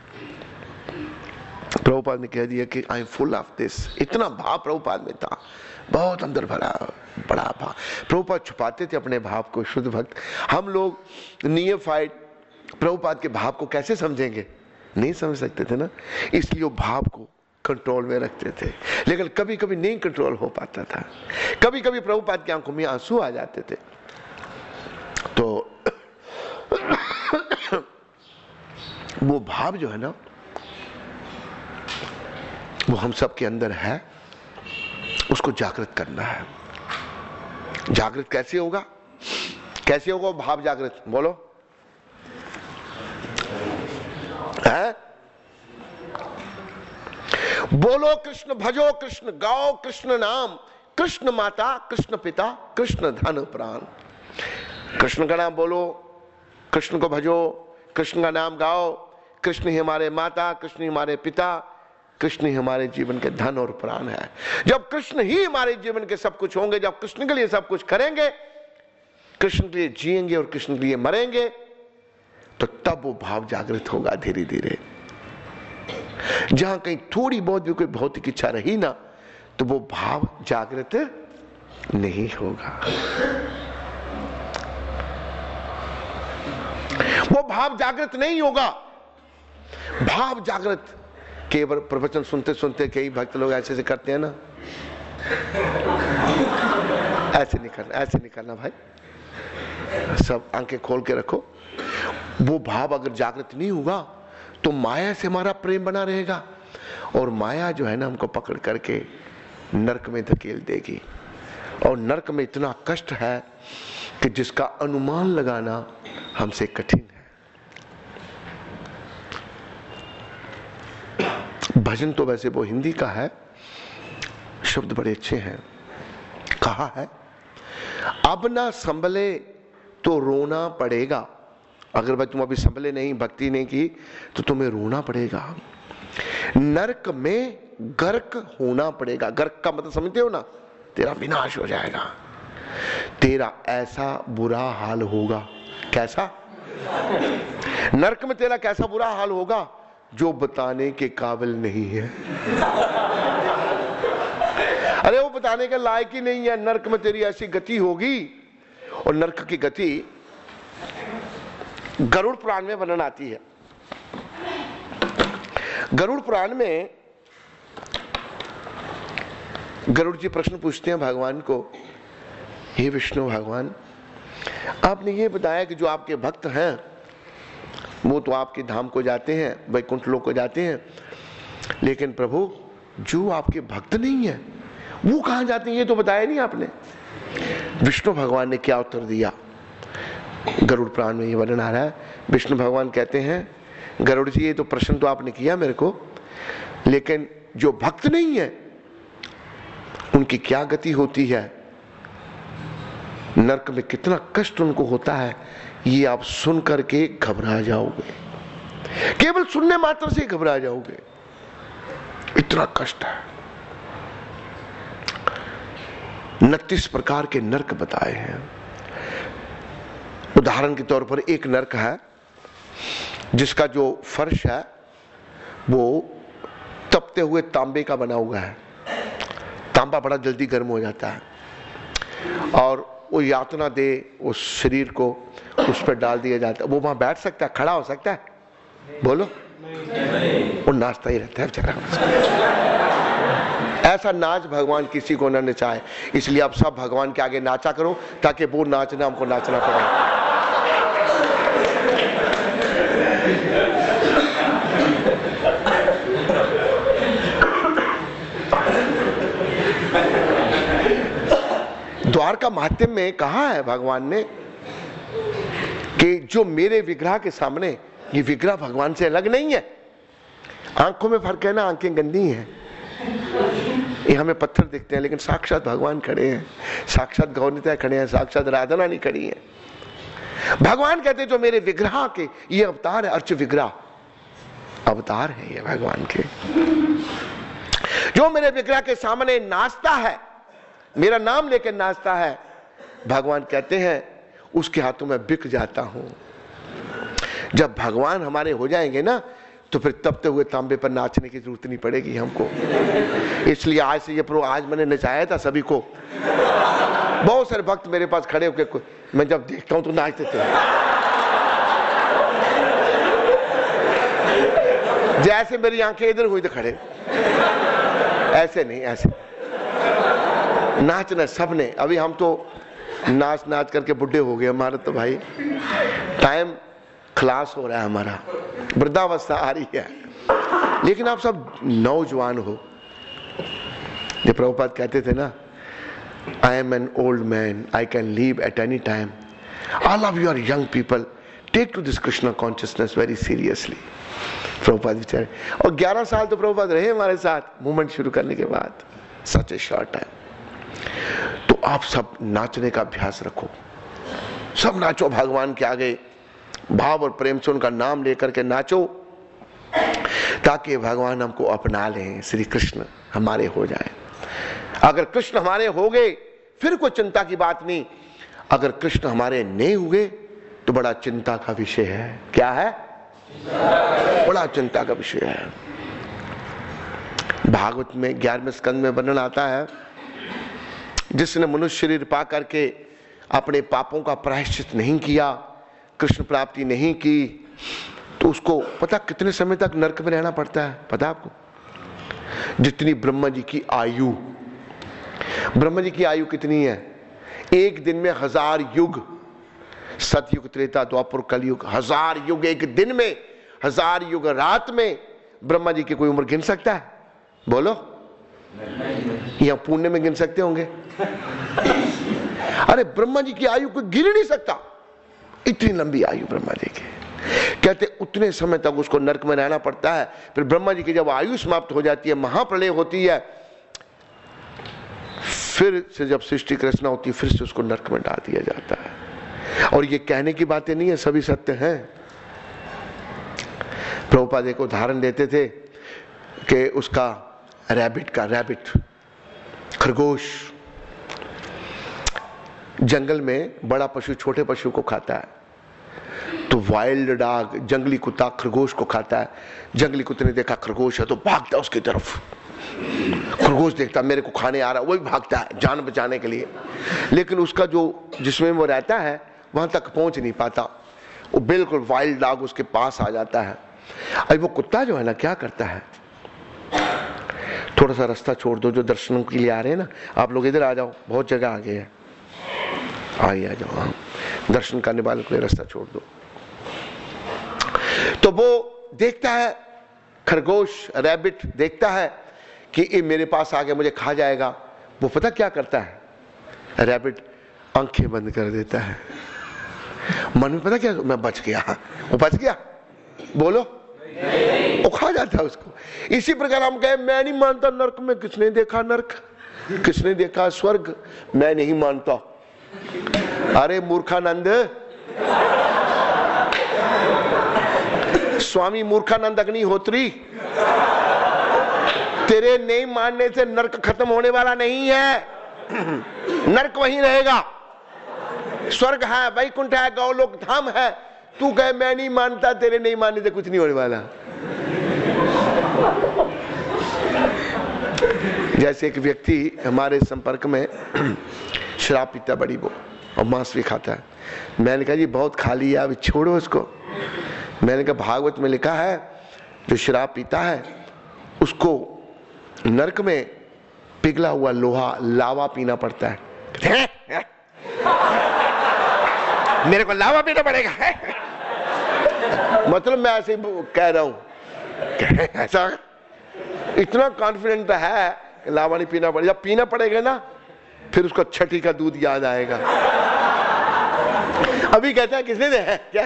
प्रभुपाद ने कह दिया कि I am full of this. इतना भाव प्रभुपाद में था, बहुत अंदर भरा बड़ा भाव। प्रभुपाद छुपाते थे अपने भाव को। शुद्ध भक्त हम लोग नियफाइड प्रभुपाद के भाव को कैसे समझेंगे, नहीं समझ सकते थे ना, इसलिए वो भाव को कंट्रोल में रखते थे। लेकिन कभी कभी नहीं कंट्रोल हो पाता था, कभी कभी प्रभुपाद की आंखों में आंसू आ जाते थे। तो वो भाव जो है ना, वो हम सब के अंदर है, उसको जागृत करना है। जागृत कैसे होगा, कैसे होगा भाव जागृत, बोलो है? बोलो कृष्ण भजो कृष्ण गाओ कृष्ण नाम, कृष्ण माता कृष्ण पिता कृष्ण धन प्राण। कृष्ण का नाम बोलो, कृष्ण को भजो, कृष्ण का नाम गाओ। कृष्ण ही हमारे माता, कृष्ण ही हमारे पिता, कृष्ण ही हमारे जीवन के धन और प्राण है। जब कृष्ण ही हमारे जीवन के सब कुछ होंगे, जब कृष्ण के लिए सब कुछ करेंगे, कृष्ण के लिए जिएंगे और कृष्ण के लिए मरेंगे, तो तब वो भाव जागृत होगा धीरे धीरे। जहां कहीं थोड़ी बहुत भी कोई भौतिक इच्छा रही ना, तो वो भाव जागृत नहीं होगा। वो भाव जागृत नहीं होगा। भाव जागृत केवल प्रवचन सुनते सुनते कई भक्त लोग ऐसे से करते हैं ना, ऐसे नहीं करना, ऐसे नहीं करना भाई, सब आंखें खोल के रखो। वो भाव अगर जागृत नहीं होगा तो माया से हमारा प्रेम बना रहेगा, और माया जो है ना हमको पकड़ करके नरक में धकेल देगी। और नरक में इतना कष्ट है कि जिसका अनुमान लगाना हमसे कठिन है। भजन तो वैसे वो हिंदी का है, शब्द बड़े अच्छे हैं। कहा है, अब ना संभले तो रोना पड़ेगा, अगर भाई तुम अभी संभले नहीं, भक्ति नहीं की, तो तुम्हें रोना पड़ेगा। नरक में गर्क होना पड़ेगा। गर्क का मतलब समझते हो ना, तेरा विनाश हो जाएगा, तेरा ऐसा बुरा हाल होगा। कैसा? नरक में तेरा कैसा बुरा हाल होगा जो बताने के काबिल नहीं है। अरे वो बताने के लायक ही नहीं है। नरक में तेरी ऐसी गति होगी, और नरक की गति गरुड़ पुराण में वर्णन आती है। गरुड़ पुराण में गरुड़ जी प्रश्न पूछते हैं भगवान को, हे विष्णु भगवान, आपने ये बताया कि जो आपके भक्त हैं वो तो आपके धाम को जाते हैं, वैकुंठ लोक को जाते हैं, लेकिन प्रभु जो आपके भक्त नहीं है वो कहां जाते हैं, ये तो बताया नहीं आपने। विष्णु भगवान ने क्या उत्तर दिया? गरुड़ पुराण में ये वर्णन आ रहा है। विष्णु भगवान कहते हैं, गरुड़ जी ये तो प्रश्न तो आपने किया मेरे को, लेकिन जो भक्त नहीं है उनकी क्या गति होती है, नरक में कितना कष्ट उनको होता है, ये आप सुन करके घबरा जाओगे। केवल सुनने मात्र से घबरा जाओगे, इतना कष्ट है। उनतीस प्रकार के नरक बताए हैं। उदाहरण के तौर पर एक नरक है जिसका जो फर्श है वो तपते हुए तांबे का बना हुआ है। तांबा बड़ा जल्दी गर्म हो जाता है, और वो यातना दे उस शरीर को उस पर डाल दिया जाता है। वो वहां बैठ सकता है, खड़ा हो सकता है? बोलो। वो नाचता ही रहता है बेचारा। ऐसा नाच भगवान किसी को न नचाए, इसलिए आप सब भगवान के आगे नाचा करो ताकि वो नाचना हमको नाचना पड़े। द्वारका महात्म्य में कहा है भगवान ने कि जो मेरे विग्रह के सामने, ये विग्रह भगवान से अलग नहीं है। आंखों में फर्क है ना, आंखें गंदी हैं, ये हमें पत्थर दिखते हैं, लेकिन साक्षात भगवान खड़े हैं, साक्षात गौरनिताएं खड़े हैं, साक्षात राधा रानी खड़ी है। भगवान कहते हैं जो मेरे विग्रह के, ये अवतार है, अर्च विग्रह अवतार है ये भगवान के। जो मेरे विग्रह के सामने नाचता है, मेरा नाम लेकर नाचता है, भगवान कहते हैं उसके हाथों में बिक जाता हूं। जब भगवान हमारे हो जाएंगे ना, तो फिर तपते हुए तांबे पर नाचने की जरूरत नहीं पड़ेगी हमको। इसलिए आज से ये प्रो आज मैंने नचाया था सभी को। बहुत सारे भक्त मेरे पास खड़े होकर, मैं जब देखता हूं तो नाचते थे, जैसे मेरी आंखें इधर हुई तो खड़े, ऐसे नहीं, ऐसे नाचना सबने। अभी हम तो नाच नाच करके बुढ़े हो गए, हमारा तो भाई टाइम खलास हो रहा है, हमारा वृद्धावस्था आ रही है, लेकिन आप सब नौजवान हो। जो प्रभुपाद कहते थे ना, I am an old man, I can leave at any time, all of you are young people, take to this Krishna consciousness very seriously. Prabhupada बेचारे, और ग्यारह साल तो प्रभुपाद रहे हमारे साथ मूवमेंट शुरू करने के बाद, सच ए शॉर्ट टाइम। तो आप सब नाचने का अभ्यास रखो, सब नाचो भगवान के आगे, भाव और प्रेम से उनका नाम लेकर के नाचो, ताकि भगवान हमको अपना लें, श्री कृष्ण हमारे हो जाए। अगर कृष्ण हमारे हो गए फिर कोई चिंता की बात नहीं, अगर कृष्ण हमारे नहीं हुए तो बड़ा चिंता का विषय है। क्या है? बड़ा चिंता का विषय है। भागवत में ग्यारहवें स्कंद में वर्णन आता है, जिसने मनुष्य शरीर पा करके अपने पापों का प्रायश्चित नहीं किया, कृष्ण प्राप्ति नहीं की, तो उसको पता कितने समय तक नरक में रहना पड़ता है? पता आपको? जितनी ब्रह्मा जी की आयु। ब्रह्मा जी की आयु कितनी है? एक दिन में हजार युग, सतयुग, त्रेता, द्वापर, कलयुग, हजार युग एक दिन में, हजार युग रात में। ब्रह्मा जी की कोई उम्र गिन सकता है? बोलो। यहां पुण्य में गिन सकते होंगे? अरे ब्रह्मा जी की आयु को गिन नहीं सकता, इतनी लंबी आयु ब्रह्मा जी की। कहते उतने समय तक उसको नरक में रहना पड़ता है। फिर ब्रह्मा जी की जब आयु समाप्त हो जाती है, महाप्रलय होती है, फिर से जब सृष्टि की रचना होती है, फिर से उसको नरक में डाल दिया जाता है। और ये कहने की बातें नहीं है, सभी सत्य हैं। प्रभुपाद एक उदाहरण देते थे कि उसका रैबिट का रैबिट खरगोश जंगल में बड़ा पशु छोटे पशु को खाता है, तो वाइल्ड डॉग जंगली कुत्ता खरगोश को खाता है। जंगली कुत्ते ने देखा खरगोश है तो भागता उसकी तरफ। खरगोश देखता मेरे को खाने आ रहा, वो भी भागता है जान बचाने के लिए, लेकिन उसका जो जिसमें वो रहता है वहां तक पहुंच नहीं पाता। वो बिल्कुल वाइल्ड डॉग उसके पास आ जाता है। अब वो कुत्ता जो है ना क्या करता है, थोड़ा सा रास्ता छोड़ दो, जो दर्शनों के लिए आ रहे हैं ना, आप लोग इधर आ जाओ, बहुत जगह आ गए हैं, आइए आ जाओ, हाँ दर्शन करने वालों के लिए रास्ता छोड़ दो। तो वो देखता है, खरगोश रैबिट देखता है कि ये मेरे पास आ गया, मुझे खा जाएगा। वो पता क्या करता है, रैबिट आंखें बंद कर देता है, मन में पता क्या, मैं बच गया। वो बच गया, बोलो, वो खा जाता है उसको। इसी प्रकार हम कहे मैं नहीं मानता नरक में, किसने देखा नरक, किसने देखा स्वर्ग, मैं नहीं मानता। अरे मूर्खानंद, स्वामी मूर्खानंद अग्निहोत्री, तेरे नहीं मानने से नरक खत्म होने वाला नहीं है। नरक वहीं रहेगा, स्वर्ग है, वैकुंठ है, गौलोक धाम है। तू कहे मैं नहीं मानता, तेरे नहीं मानने से कुछ नहीं होने वाला। जैसे एक व्यक्ति हमारे संपर्क में शराब पीता बड़ी वो, और मांस भी खाता है। मैंने कहा जी बहुत खा लिया, अभी छोड़ो उसको। मैंने कहा भागवत में लिखा है जो शराब पीता है उसको नरक में पिघला हुआ लोहा लावा पीना पड़ता है। मेरे को लावा पीना पड़ेगा है? मतलब मैं ऐसे कह रहा हूं, ऐसा इतना कॉन्फिडेंट है कि लावा नहीं पीना पड़ेगा। जब पीना पड़ेगा ना फिर उसको छठी का दूध याद आएगा। अभी कहता है किसने दे क्या?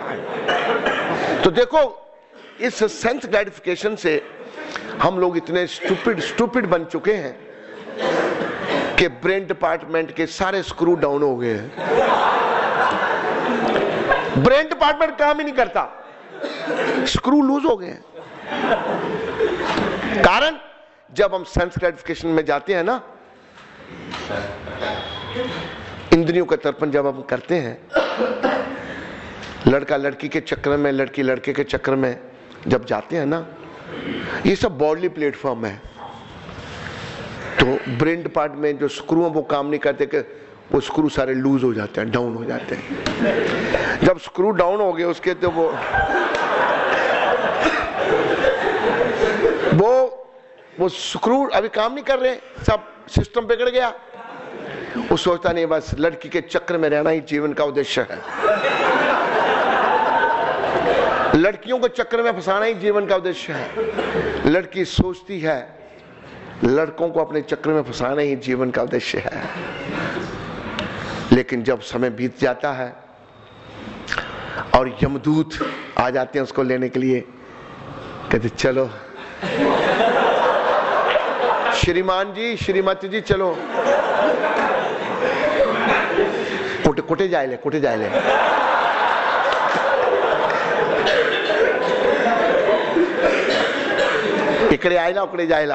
तो देखो इस सेंस ग्रेटिफिकेशन से हम लोग इतने स्टूपिड स्टूपिड बन चुके हैं कि ब्रेन डिपार्टमेंट के सारे स्क्रू डाउन हो गए हैं। ब्रेन डिपार्टमेंट काम ही नहीं करता, स्क्रू लूज हो गए हैं। कारण जब हम सेंस ग्रेटिफिकेशन में जाते हैं ना, इंद्रियों का तर्पण जब हम करते हैं, लड़का लड़की के चक्कर में, लड़की लड़के के चक्कर में जब जाते हैं ना, ये सब बॉडली प्लेटफॉर्म है। तो ब्रेन डिपार्टमेंट जो स्क्रू है वो काम नहीं करते, कि वो स्क्रू सारे लूज हो जाते हैं, डाउन हो जाते हैं। जब स्क्रू डाउन हो गए उसके, तो वो वो वो स्क्रू अभी काम नहीं कर रहे, सब सिस्टम बिगड़ गया। वो सोचता नहीं बस लड़की के चक्र में रहना ही जीवन का उद्देश्य है, लड़कियों को चक्र में फंसाना ही जीवन का उद्देश्य है। लड़की सोचती है लड़कों को अपने चक्र में फंसाना ही जीवन का उद्देश्य है। लेकिन जब समय बीत जाता है और यमदूत आ जाते हैं उसको लेने के लिए, कहते चलो श्रीमान जी श्रीमती जी चलो, कुटे कुटे जाए ले कुटे जाए ले। इकडे आयला उकडे जायला।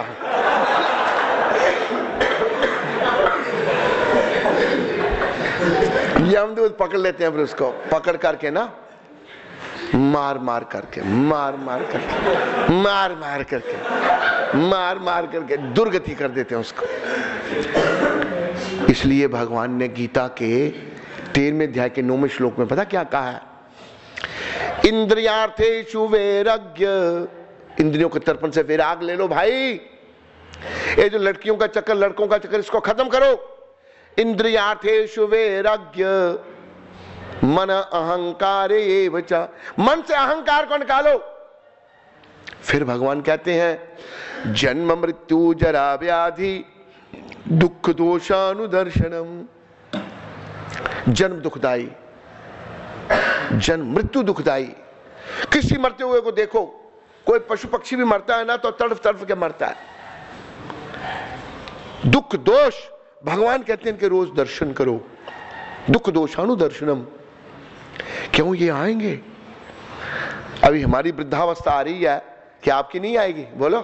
यमदूत पकड़ लेते हैं, फिर उसको पकड़ करके ना मार मार करके मार मार करके मार मार करके मार मार करके दुर्गति कर देते हैं उसको। इसलिए भगवान ने गीता के तेरहवें अध्याय के नौवें श्लोक में पता क्या कहा है? इंद्रियार्थेषु वैराग्य, इंद्रियों के तर्पण से वैराग ले लो भाई। ये जो लड़कियों का चक्कर, लड़कों का चक्कर, इसको खत्म करो। इंद्रियार्थेषु वैराग्य मन अहंकार एव च, मन से अहंकार को निकालो। फिर भगवान कहते हैं जन्म मृत्यु जरा व्याधि दुख दोषानुदर्शनम। जन्म दुखदाई, जन्म मृत्यु दुखदाई। किसी मरते हुए को देखो, कोई पशु पक्षी भी मरता है ना तो तड़फ तड़फ के मरता है। दुख दोष भगवान कहते हैं कि रोज दर्शन करो। दुख दोषाणु दर्शनम। क्यों ये आएंगे? अभी हमारी वृद्धावस्था आ रही है, क्या आपकी नहीं आएगी? बोलो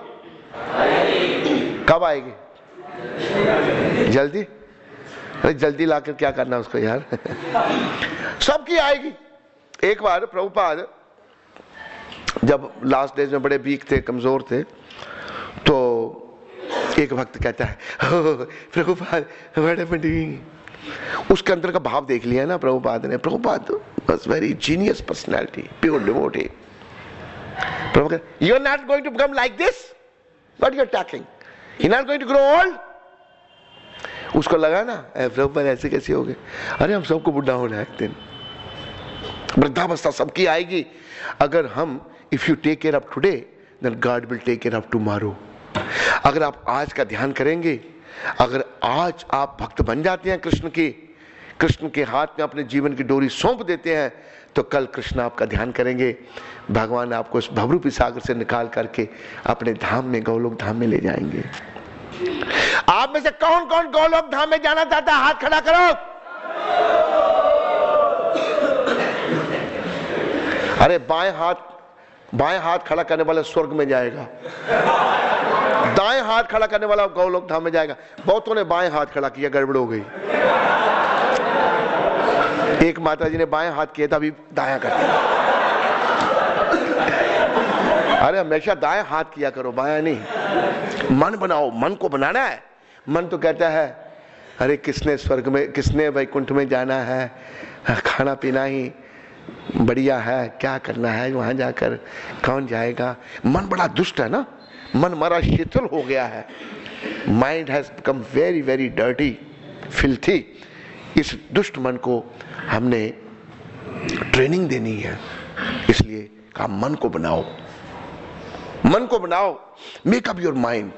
कब आएगी? जल्दी? अरे जल्दी लाकर क्या करना उसको यार। सबकी आएगी। एक बार प्रभुपाद जब लास्ट डेज में बड़े वीक थे, कमजोर थे, तो एक भक्त कहता है प्रभुपाद बड़े बड़ी, उसके अंदर का भाव देख लिया ना प्रभुपाद ने। Prabhupada was very genius personality, pure devotee. प्रभु कहते, you are not going to become like this, what you are talking, you are not going to grow old. उसको लगा ना प्रभुपाद ऐसे कैसे हो गए? अरे हम सबको बुढ़ा होना है एक दिन, वृद्धावस्था सबकी आएगी। अगर हम if you take care of today then God will take care of tomorrow. अगर आप आज का ध्यान करेंगे, अगर आज आप भक्त बन जाते हैं कृष्ण की, कृष्ण के हाथ में अपने जीवन की डोरी सौंप देते हैं, तो कल कृष्ण आपका ध्यान करेंगे, भगवान आपको इस भवरूपी सागर से निकाल करके अपने धाम में, गौलोक धाम में ले जाएंगे। आप में से कौन कौन गौलोक धाम में जाना चाहता है? हाथ खड़ा करो। अरे बाएं हाथ, बाएं हाथ खड़ा करने वाला स्वर्ग में जाएगा, दाएं हाथ खड़ा करने वाला गौलोक धाम में जाएगा। बहुतों ने बाएं हाथ खड़ा किया, गड़बड़ हो गई। एक माता जी ने बाएं हाथ किया था, अभी दाया कर दिया। अरे हमेशा दाएं हाथ किया करो, बायां नहीं। मन बनाओ, मन को बनाना है। मन तो कहता है अरे किसने स्वर्ग में, किसने वैकुंठ में जाना है, खाना पीना ही बढ़िया है, क्या करना है वहां जाकर, कौन जाएगा। मन बड़ा दुष्ट है ना, मन हमारा शीतल हो गया है। Mind has become very very dirty, filthy. इस दुष्ट मन को हमने ट्रेनिंग देनी है, इसलिए कहा मन को बनाओ, मन को बनाओ, मेक अप योर माइंड।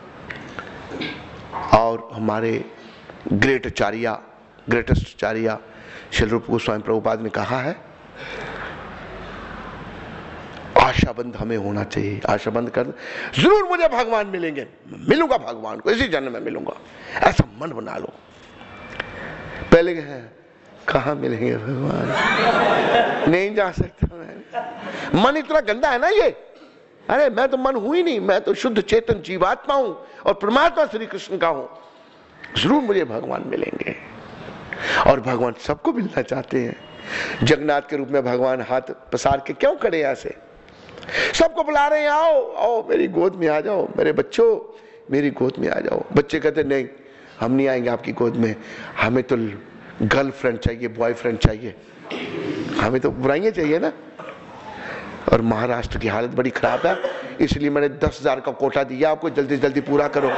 और हमारे ग्रेट आचार्य, ग्रेटेस्ट आचार्य श्री रूप गोस्वामी प्रभुपाद ने कहा है, आशाबंद हमें होना चाहिए। आशाबंद कर, जरूर मुझे भगवान मिलेंगे, मिलूंगा भगवान को, इसी जन्म में मिलूंगा, ऐसा मन बना लो। पहले है कहां मिलेंगे भगवान, नहीं जा सकता मैं, मन इतना गंदा है ना ये। अरे मैं तो मन हूं ही नहीं, मैं तो शुद्ध चेतन जीवात्मा हूं और परमात्मा श्री कृष्ण का हूं, जरूर मुझे भगवान मिलेंगे। और भगवान सबको मिलना चाहते हैं। जगन्नाथ के रूप में भगवान हाथ पसार के क्यों खड़े ऐसे, सबको बुला रहे हैं, आओ आओ मेरी गोद में आ जाओ, मेरे बच्चों मेरी गोद में आ जाओ। बच्चे कहते नहीं हम नहीं आएंगे आपकी गोद में, हमें तो गर्लफ्रेंड चाहिए, बॉयफ्रेंड चाहिए, हमें तो बुराइयां चाहिए ना। और महाराष्ट्र की हालत बड़ी खराब है, इसलिए मैंने दस हजार का कोटा दिया आपको, जल्दी जल्दी पूरा करो।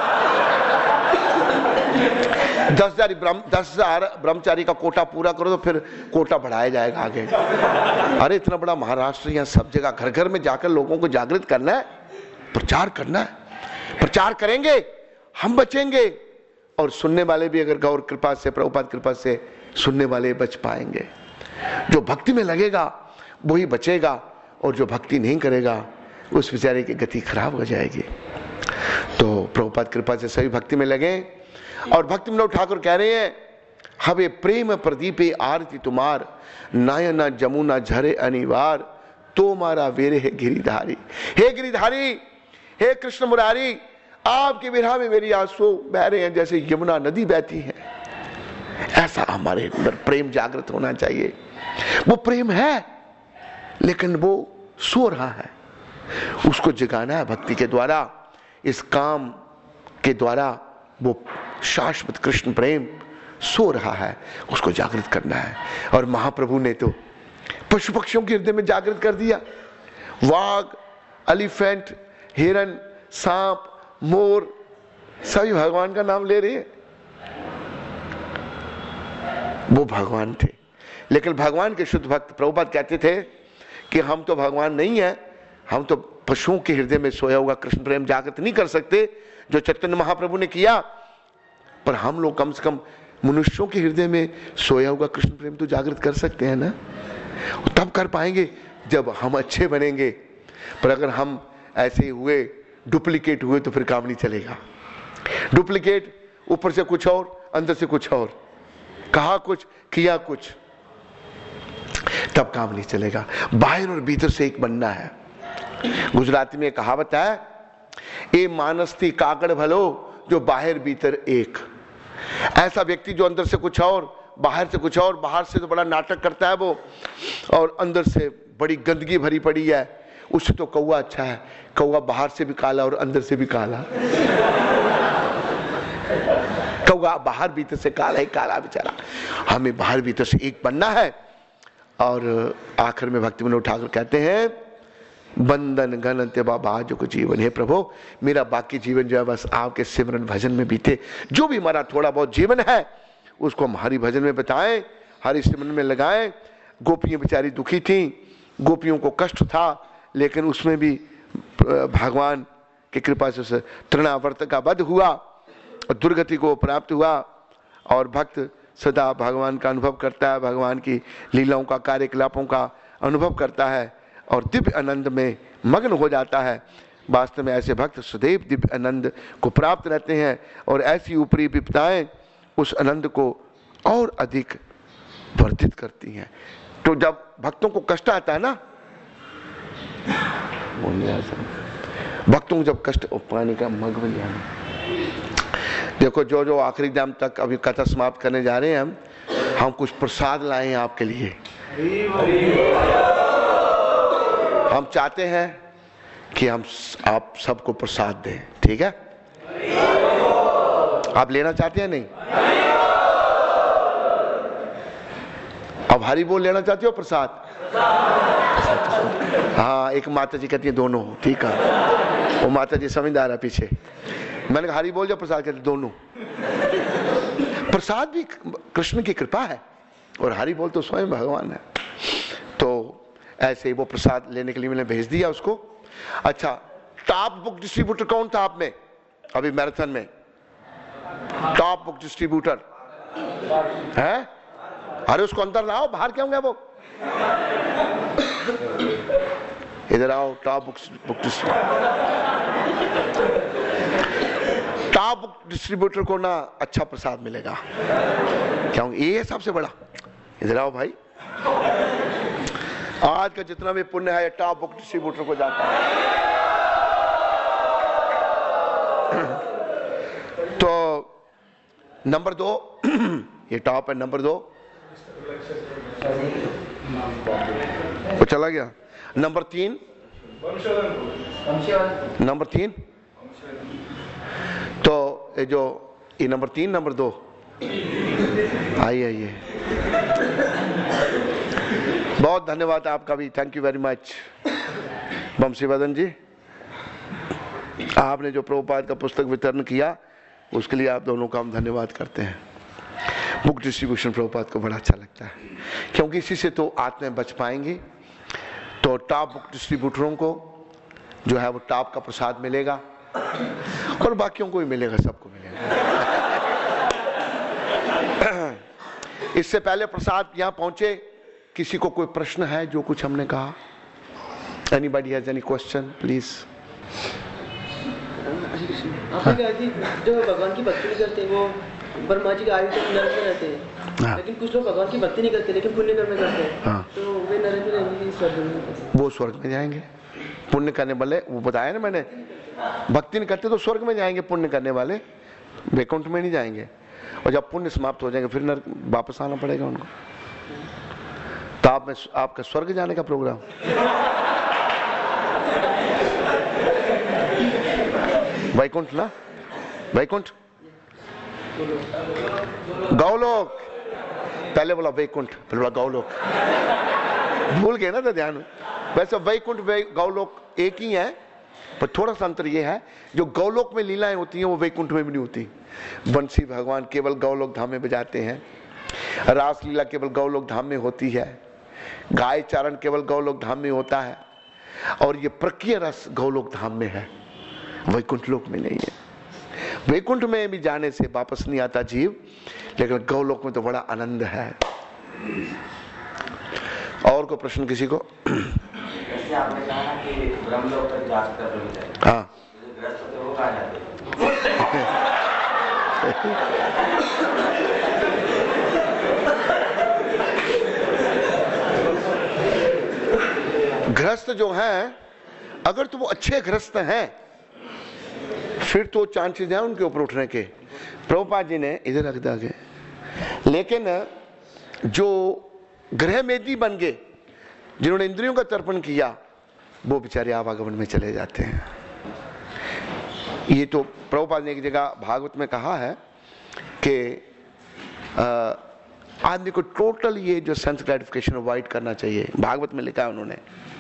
दस हजार दस हजार ब्रह्मचारी का कोटा पूरा करो तो फिर कोटा बढ़ाया जाएगा आगे। अरे इतना बड़ा महाराष्ट्र, यहाँ सब जगह घर घर में जाकर लोगों को जागृत करना है, प्रचार करना है। प्रचार करेंगे हम बचेंगे, और सुनने वाले भी अगर गौर कृपा से, प्रभुपाद कृपा से सुनने वाले बच पाएंगे। जो भक्ति में लगेगा वही बचेगा, और जो भक्ति नहीं करेगा उस बेचारे की गति खराब हो जाएगी। तो प्रभुपाद कृपा से सभी भक्ति में लगे। और भक्ति विनोद ठाकुर कह रहे हैं, हवे प्रेम प्रदीपे आरती तुम्हार, नायना जमुना झरे अनिवार, तो मारा वेरे है गिरिधारी। हे गिरिधारी, हे कृष्ण मुरारी, आपके विरह में मेरी आंसू बह रहे हैं जैसे यमुना नदी बहती है। ऐसा हमारे अंदर प्रेम जागृत होना चाहिए। वो प्रेम है लेकिन वो सो रहा है, उसको जगाना है भक्ति के द्वारा, इस काम के द्वारा। वो शाश्वत कृष्ण प्रेम सो रहा है, उसको जागृत करना है। और महाप्रभु ने तो पशु पक्षियों के हृदय में जागृत कर दिया। वाघ, एलिफेंट, हिरन, सांप, मोर, सभी भगवान का नाम ले रहे हैं। वो भगवान थे। लेकिन भगवान के शुद्ध भक्त प्रभुपाद कहते थे कि हम तो भगवान नहीं है, हम तो पशुओं के हृदय में सोया हुआ कृष्ण प्रेम जागृत नहीं कर सकते जो चैतन्य महाप्रभु ने किया। पर हम लोग कम से कम मनुष्यों के हृदय में सोया हुआ कृष्ण प्रेम तो जागृत कर सकते हैं ना। तब कर पाएंगे जब हम अच्छे बनेंगे। पर अगर हम ऐसे हुए, डुप्लीकेट हुए, तो फिर काम नहीं चलेगा। डुप्लीकेट, ऊपर से कुछ और अंदर से कुछ और, कहा कुछ, किया कुछ, तब काम नहीं चलेगा। बाहर और भीतर से एक बनना है। गुजराती में कहावत है, ए मानस थी काकड़ भलो जो बाहर भीतर एक। ऐसा व्यक्ति जो अंदर से कुछ और बाहर से कुछ और, बाहर से तो बड़ा नाटक करता है वो और अंदर से बड़ी गंदगी भरी पड़ी है, उससे तो कौवा अच्छा है। कौवा बाहर से भी काला और अंदर से भी काला। कौवा बाहर भीतर से काला ही काला बेचारा। हमें बाहर भीतर से एक बनना है। और आखिर में भक्ति विनोद ठाकुर कहते हैं, बंधन घन बाबा जो को जीवन है प्रभु, मेरा बाकी जीवन जो है बस आपके सिमरन भजन में बीते। जो भी हमारा थोड़ा बहुत जीवन है उसको हम हरि भजन में बिताएं, हरि सिमरन में लगाएं। गोपियां बेचारी दुखी थी, गोपियों को कष्ट था, लेकिन उसमें भी भगवान की कृपा से तृणावर्त का वध हुआ और दुर्गति को प्राप्त हुआ। और भक्त सदा भगवान का अनुभव करता है, भगवान की लीलाओं का, कार्यकलापों का अनुभव करता है और दिव्य आनंद में मग्न हो जाता है। वास्तव में ऐसे भक्त सदैव दिव्य आनंद को प्राप्त रहते हैं और ऐसी ऊपरी विपदाएं उस आनंद को और अधिक वर्धित करती हैं। तो जब भक्तों को कष्ट आता है ना, भक्तों को जब कष्ट, पानी का मग बन जाना। देखो जो जो आखिरी दाम तक अभी कथा समाप्त करने जा रहे हैं हम हम कुछ प्रसाद लाए हैं आपके लिए। हम चाहते हैं कि हम आप सबको प्रसाद दें, ठीक है? आप लेना चाहते हैं? नहीं? अब हरि बोल लेना चाहते हो प्रसाद? हाँ, एक माता जी कहती है दोनों, ठीक है? वो माता जी समझदार है पीछे। मैंने कहा हरि बोल जाओ, प्रसाद कहते दोनों। प्रसाद भी कृष्ण की कृपा है और हरि बोल तो स्वयं भगवान है। तो ऐसे ही वो प्रसाद लेने के लिए मैंने भेज दिया उसको। अच्छा, टॉप बुक डिस्ट्रीब्यूटर कौन था आप में अभी मैराथन में? टॉप बुक डिस्ट्रीब्यूटर है? अरे उसको अंदर लाओ, बाहर क्यों गया वो? इधर आओ। Top book book top book distributor को ना अच्छा प्रसाद मिलेगा, क्योंकि ये है सबसे बड़ा। इधर आओ भाई। आज का जितना भी पुण्य है टॉप बुक डिस्ट्रीब्यूटर को जाता है। तो नंबर दो, ये टॉप है। नंबर दो वो चला गया। नंबर तीन, नंबर तीन तो ये जो ये नंबर तीन, नंबर दो, आइए आइए। बहुत धन्यवाद आपका भी, thank you very much Banshivardhan ji. आपने जो प्रभुपाद का पुस्तक वितरण किया उसके लिए आप दोनों का हम धन्यवाद करते हैं। बुक डिस्ट्रीब्यूशन प्रभुपाद को बड़ा अच्छा लगता है, क्योंकि इसी से तो आत्माएं बच पाएंगी। तो टॉप बुक डिस्ट्रीब्यूटरों को जो है वो टॉप का प्रसाद मिलेगा और बाकियों को भी मिलेगा, सबको मिलेगा। इससे पहले प्रसाद यहाँ पहुंचे, किसी को कोई प्रश्न है जो कुछ हमने कहा? Anybody has any question please? आपने कहा कि जो भगवान की भक्ति नहीं करते वो ब्रह्मा जी के आयु तक नरक में रहते हैं। हाँ। लेकिन कुछ लोग भगवान की भक्ति नहीं करते लेकिन पुण्य कर्म करते हैं। हाँ। तो वे नरक में रहेंगे, स्वर्ग में? वो स्वर्ग में जाएंगे। पुण्य करने वाले, वो बताया ना मैंने, भक्ति नहीं करते तो स्वर्ग में जाएंगे, पुण्य करने वाले वैकुंठ में नहीं जाएंगे। और जब पुण्य समाप्त हो जाएंगे फिर नरक वापस आना पड़ेगा उनको। तो आप में आपका स्वर्ग जाने का प्रोग्राम? वैकुंठ ना, वैकुंठ, गौलोक। पहले बोला वैकुंठ, फिर बोला गौलोक, भूल गए ना तो ध्यान। वैसे वैकुंठ गौलोक एक ही है, पर थोड़ा सा अंतर यह है, जो गौलोक में लीलाएं होती हैं वो वैकुंठ में भी नहीं होती। बंसी भगवान केवल गौलोक धाम में बजाते हैं, रास लीला केवल गौलोक धाम में होती है, गाय चारण केवल गौलोक धाम में होता है, और ये प्रक्रिया रस गौलोक धाम में है, वैकुंठ लोक में नहीं है। वैकुंठ में भी जाने से वापस नहीं आता जीव, लेकिन गौलोक में तो बड़ा आनंद है। और कोई प्रश्न किसी को? जैसे आपने कहा ना कि ब्रह्मलोक तक जा सकता है। हाँ, ग्रस्त होते वो कहाँ जाते हैं? गृहस्थ जो हैं, अगर तो वो अच्छे गृहस्थ हैं फिर तो चांसेस हैं उनके ऊपर उठने के। प्रभुपाद जी ने इधर रख दिया गया। लेकिन जो गृहमेदी बन गए, जिन्होंने इंद्रियों का तर्पण किया, वो बेचारे आवागमन में चले जाते हैं। ये तो प्रभुपाद ने एक जगह भागवत में कहा है कि आदमी को टोटल ये जो सेंस ग्रेटिफिकेशन अवॉइड करना चाहिए। भागवत में लिखा है उन्होंने,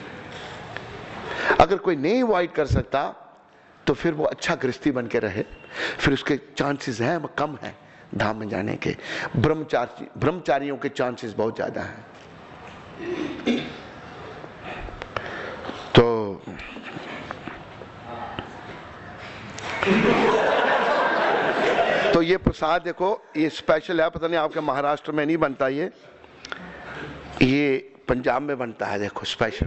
अगर कोई नहीं अवॉइड कर सकता तो फिर वो अच्छा गृहस्थी बन के रहे, फिर उसके चांसेस हैं वो कम हैं धाम में जाने के। ब्रह्मचारी ब्रह्मचारियों के चांसेस बहुत ज्यादा हैं। तो तो ये प्रसाद देखो, ये स्पेशल है, पता नहीं आपके महाराष्ट्र में नहीं बनता, ये ये पंजाब में बनता है। देखो स्पेशल।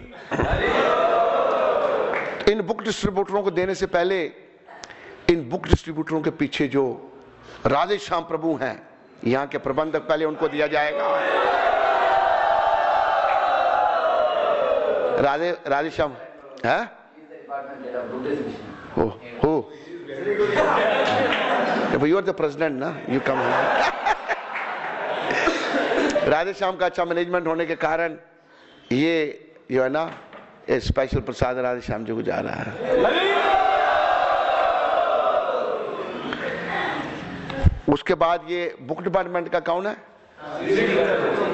इन बुक डिस्ट्रीब्यूटरों को देने से पहले इन बुक डिस्ट्रीब्यूटरों के पीछे जो राधे श्याम प्रभु हैं, यहाँ के प्रबंधक, पहले उनको दिया जाएगा। राधे राधे श्याम है हो हो यू आर द प्रेसिडेंट ना, यू कम। राधे श्याम का अच्छा मैनेजमेंट होने के कारण ये जो है ना, ये स्पेशल प्रसाद राधे श्याम जी को जा रहा है। उसके बाद ये बुक डिपार्टमेंट का कौन है?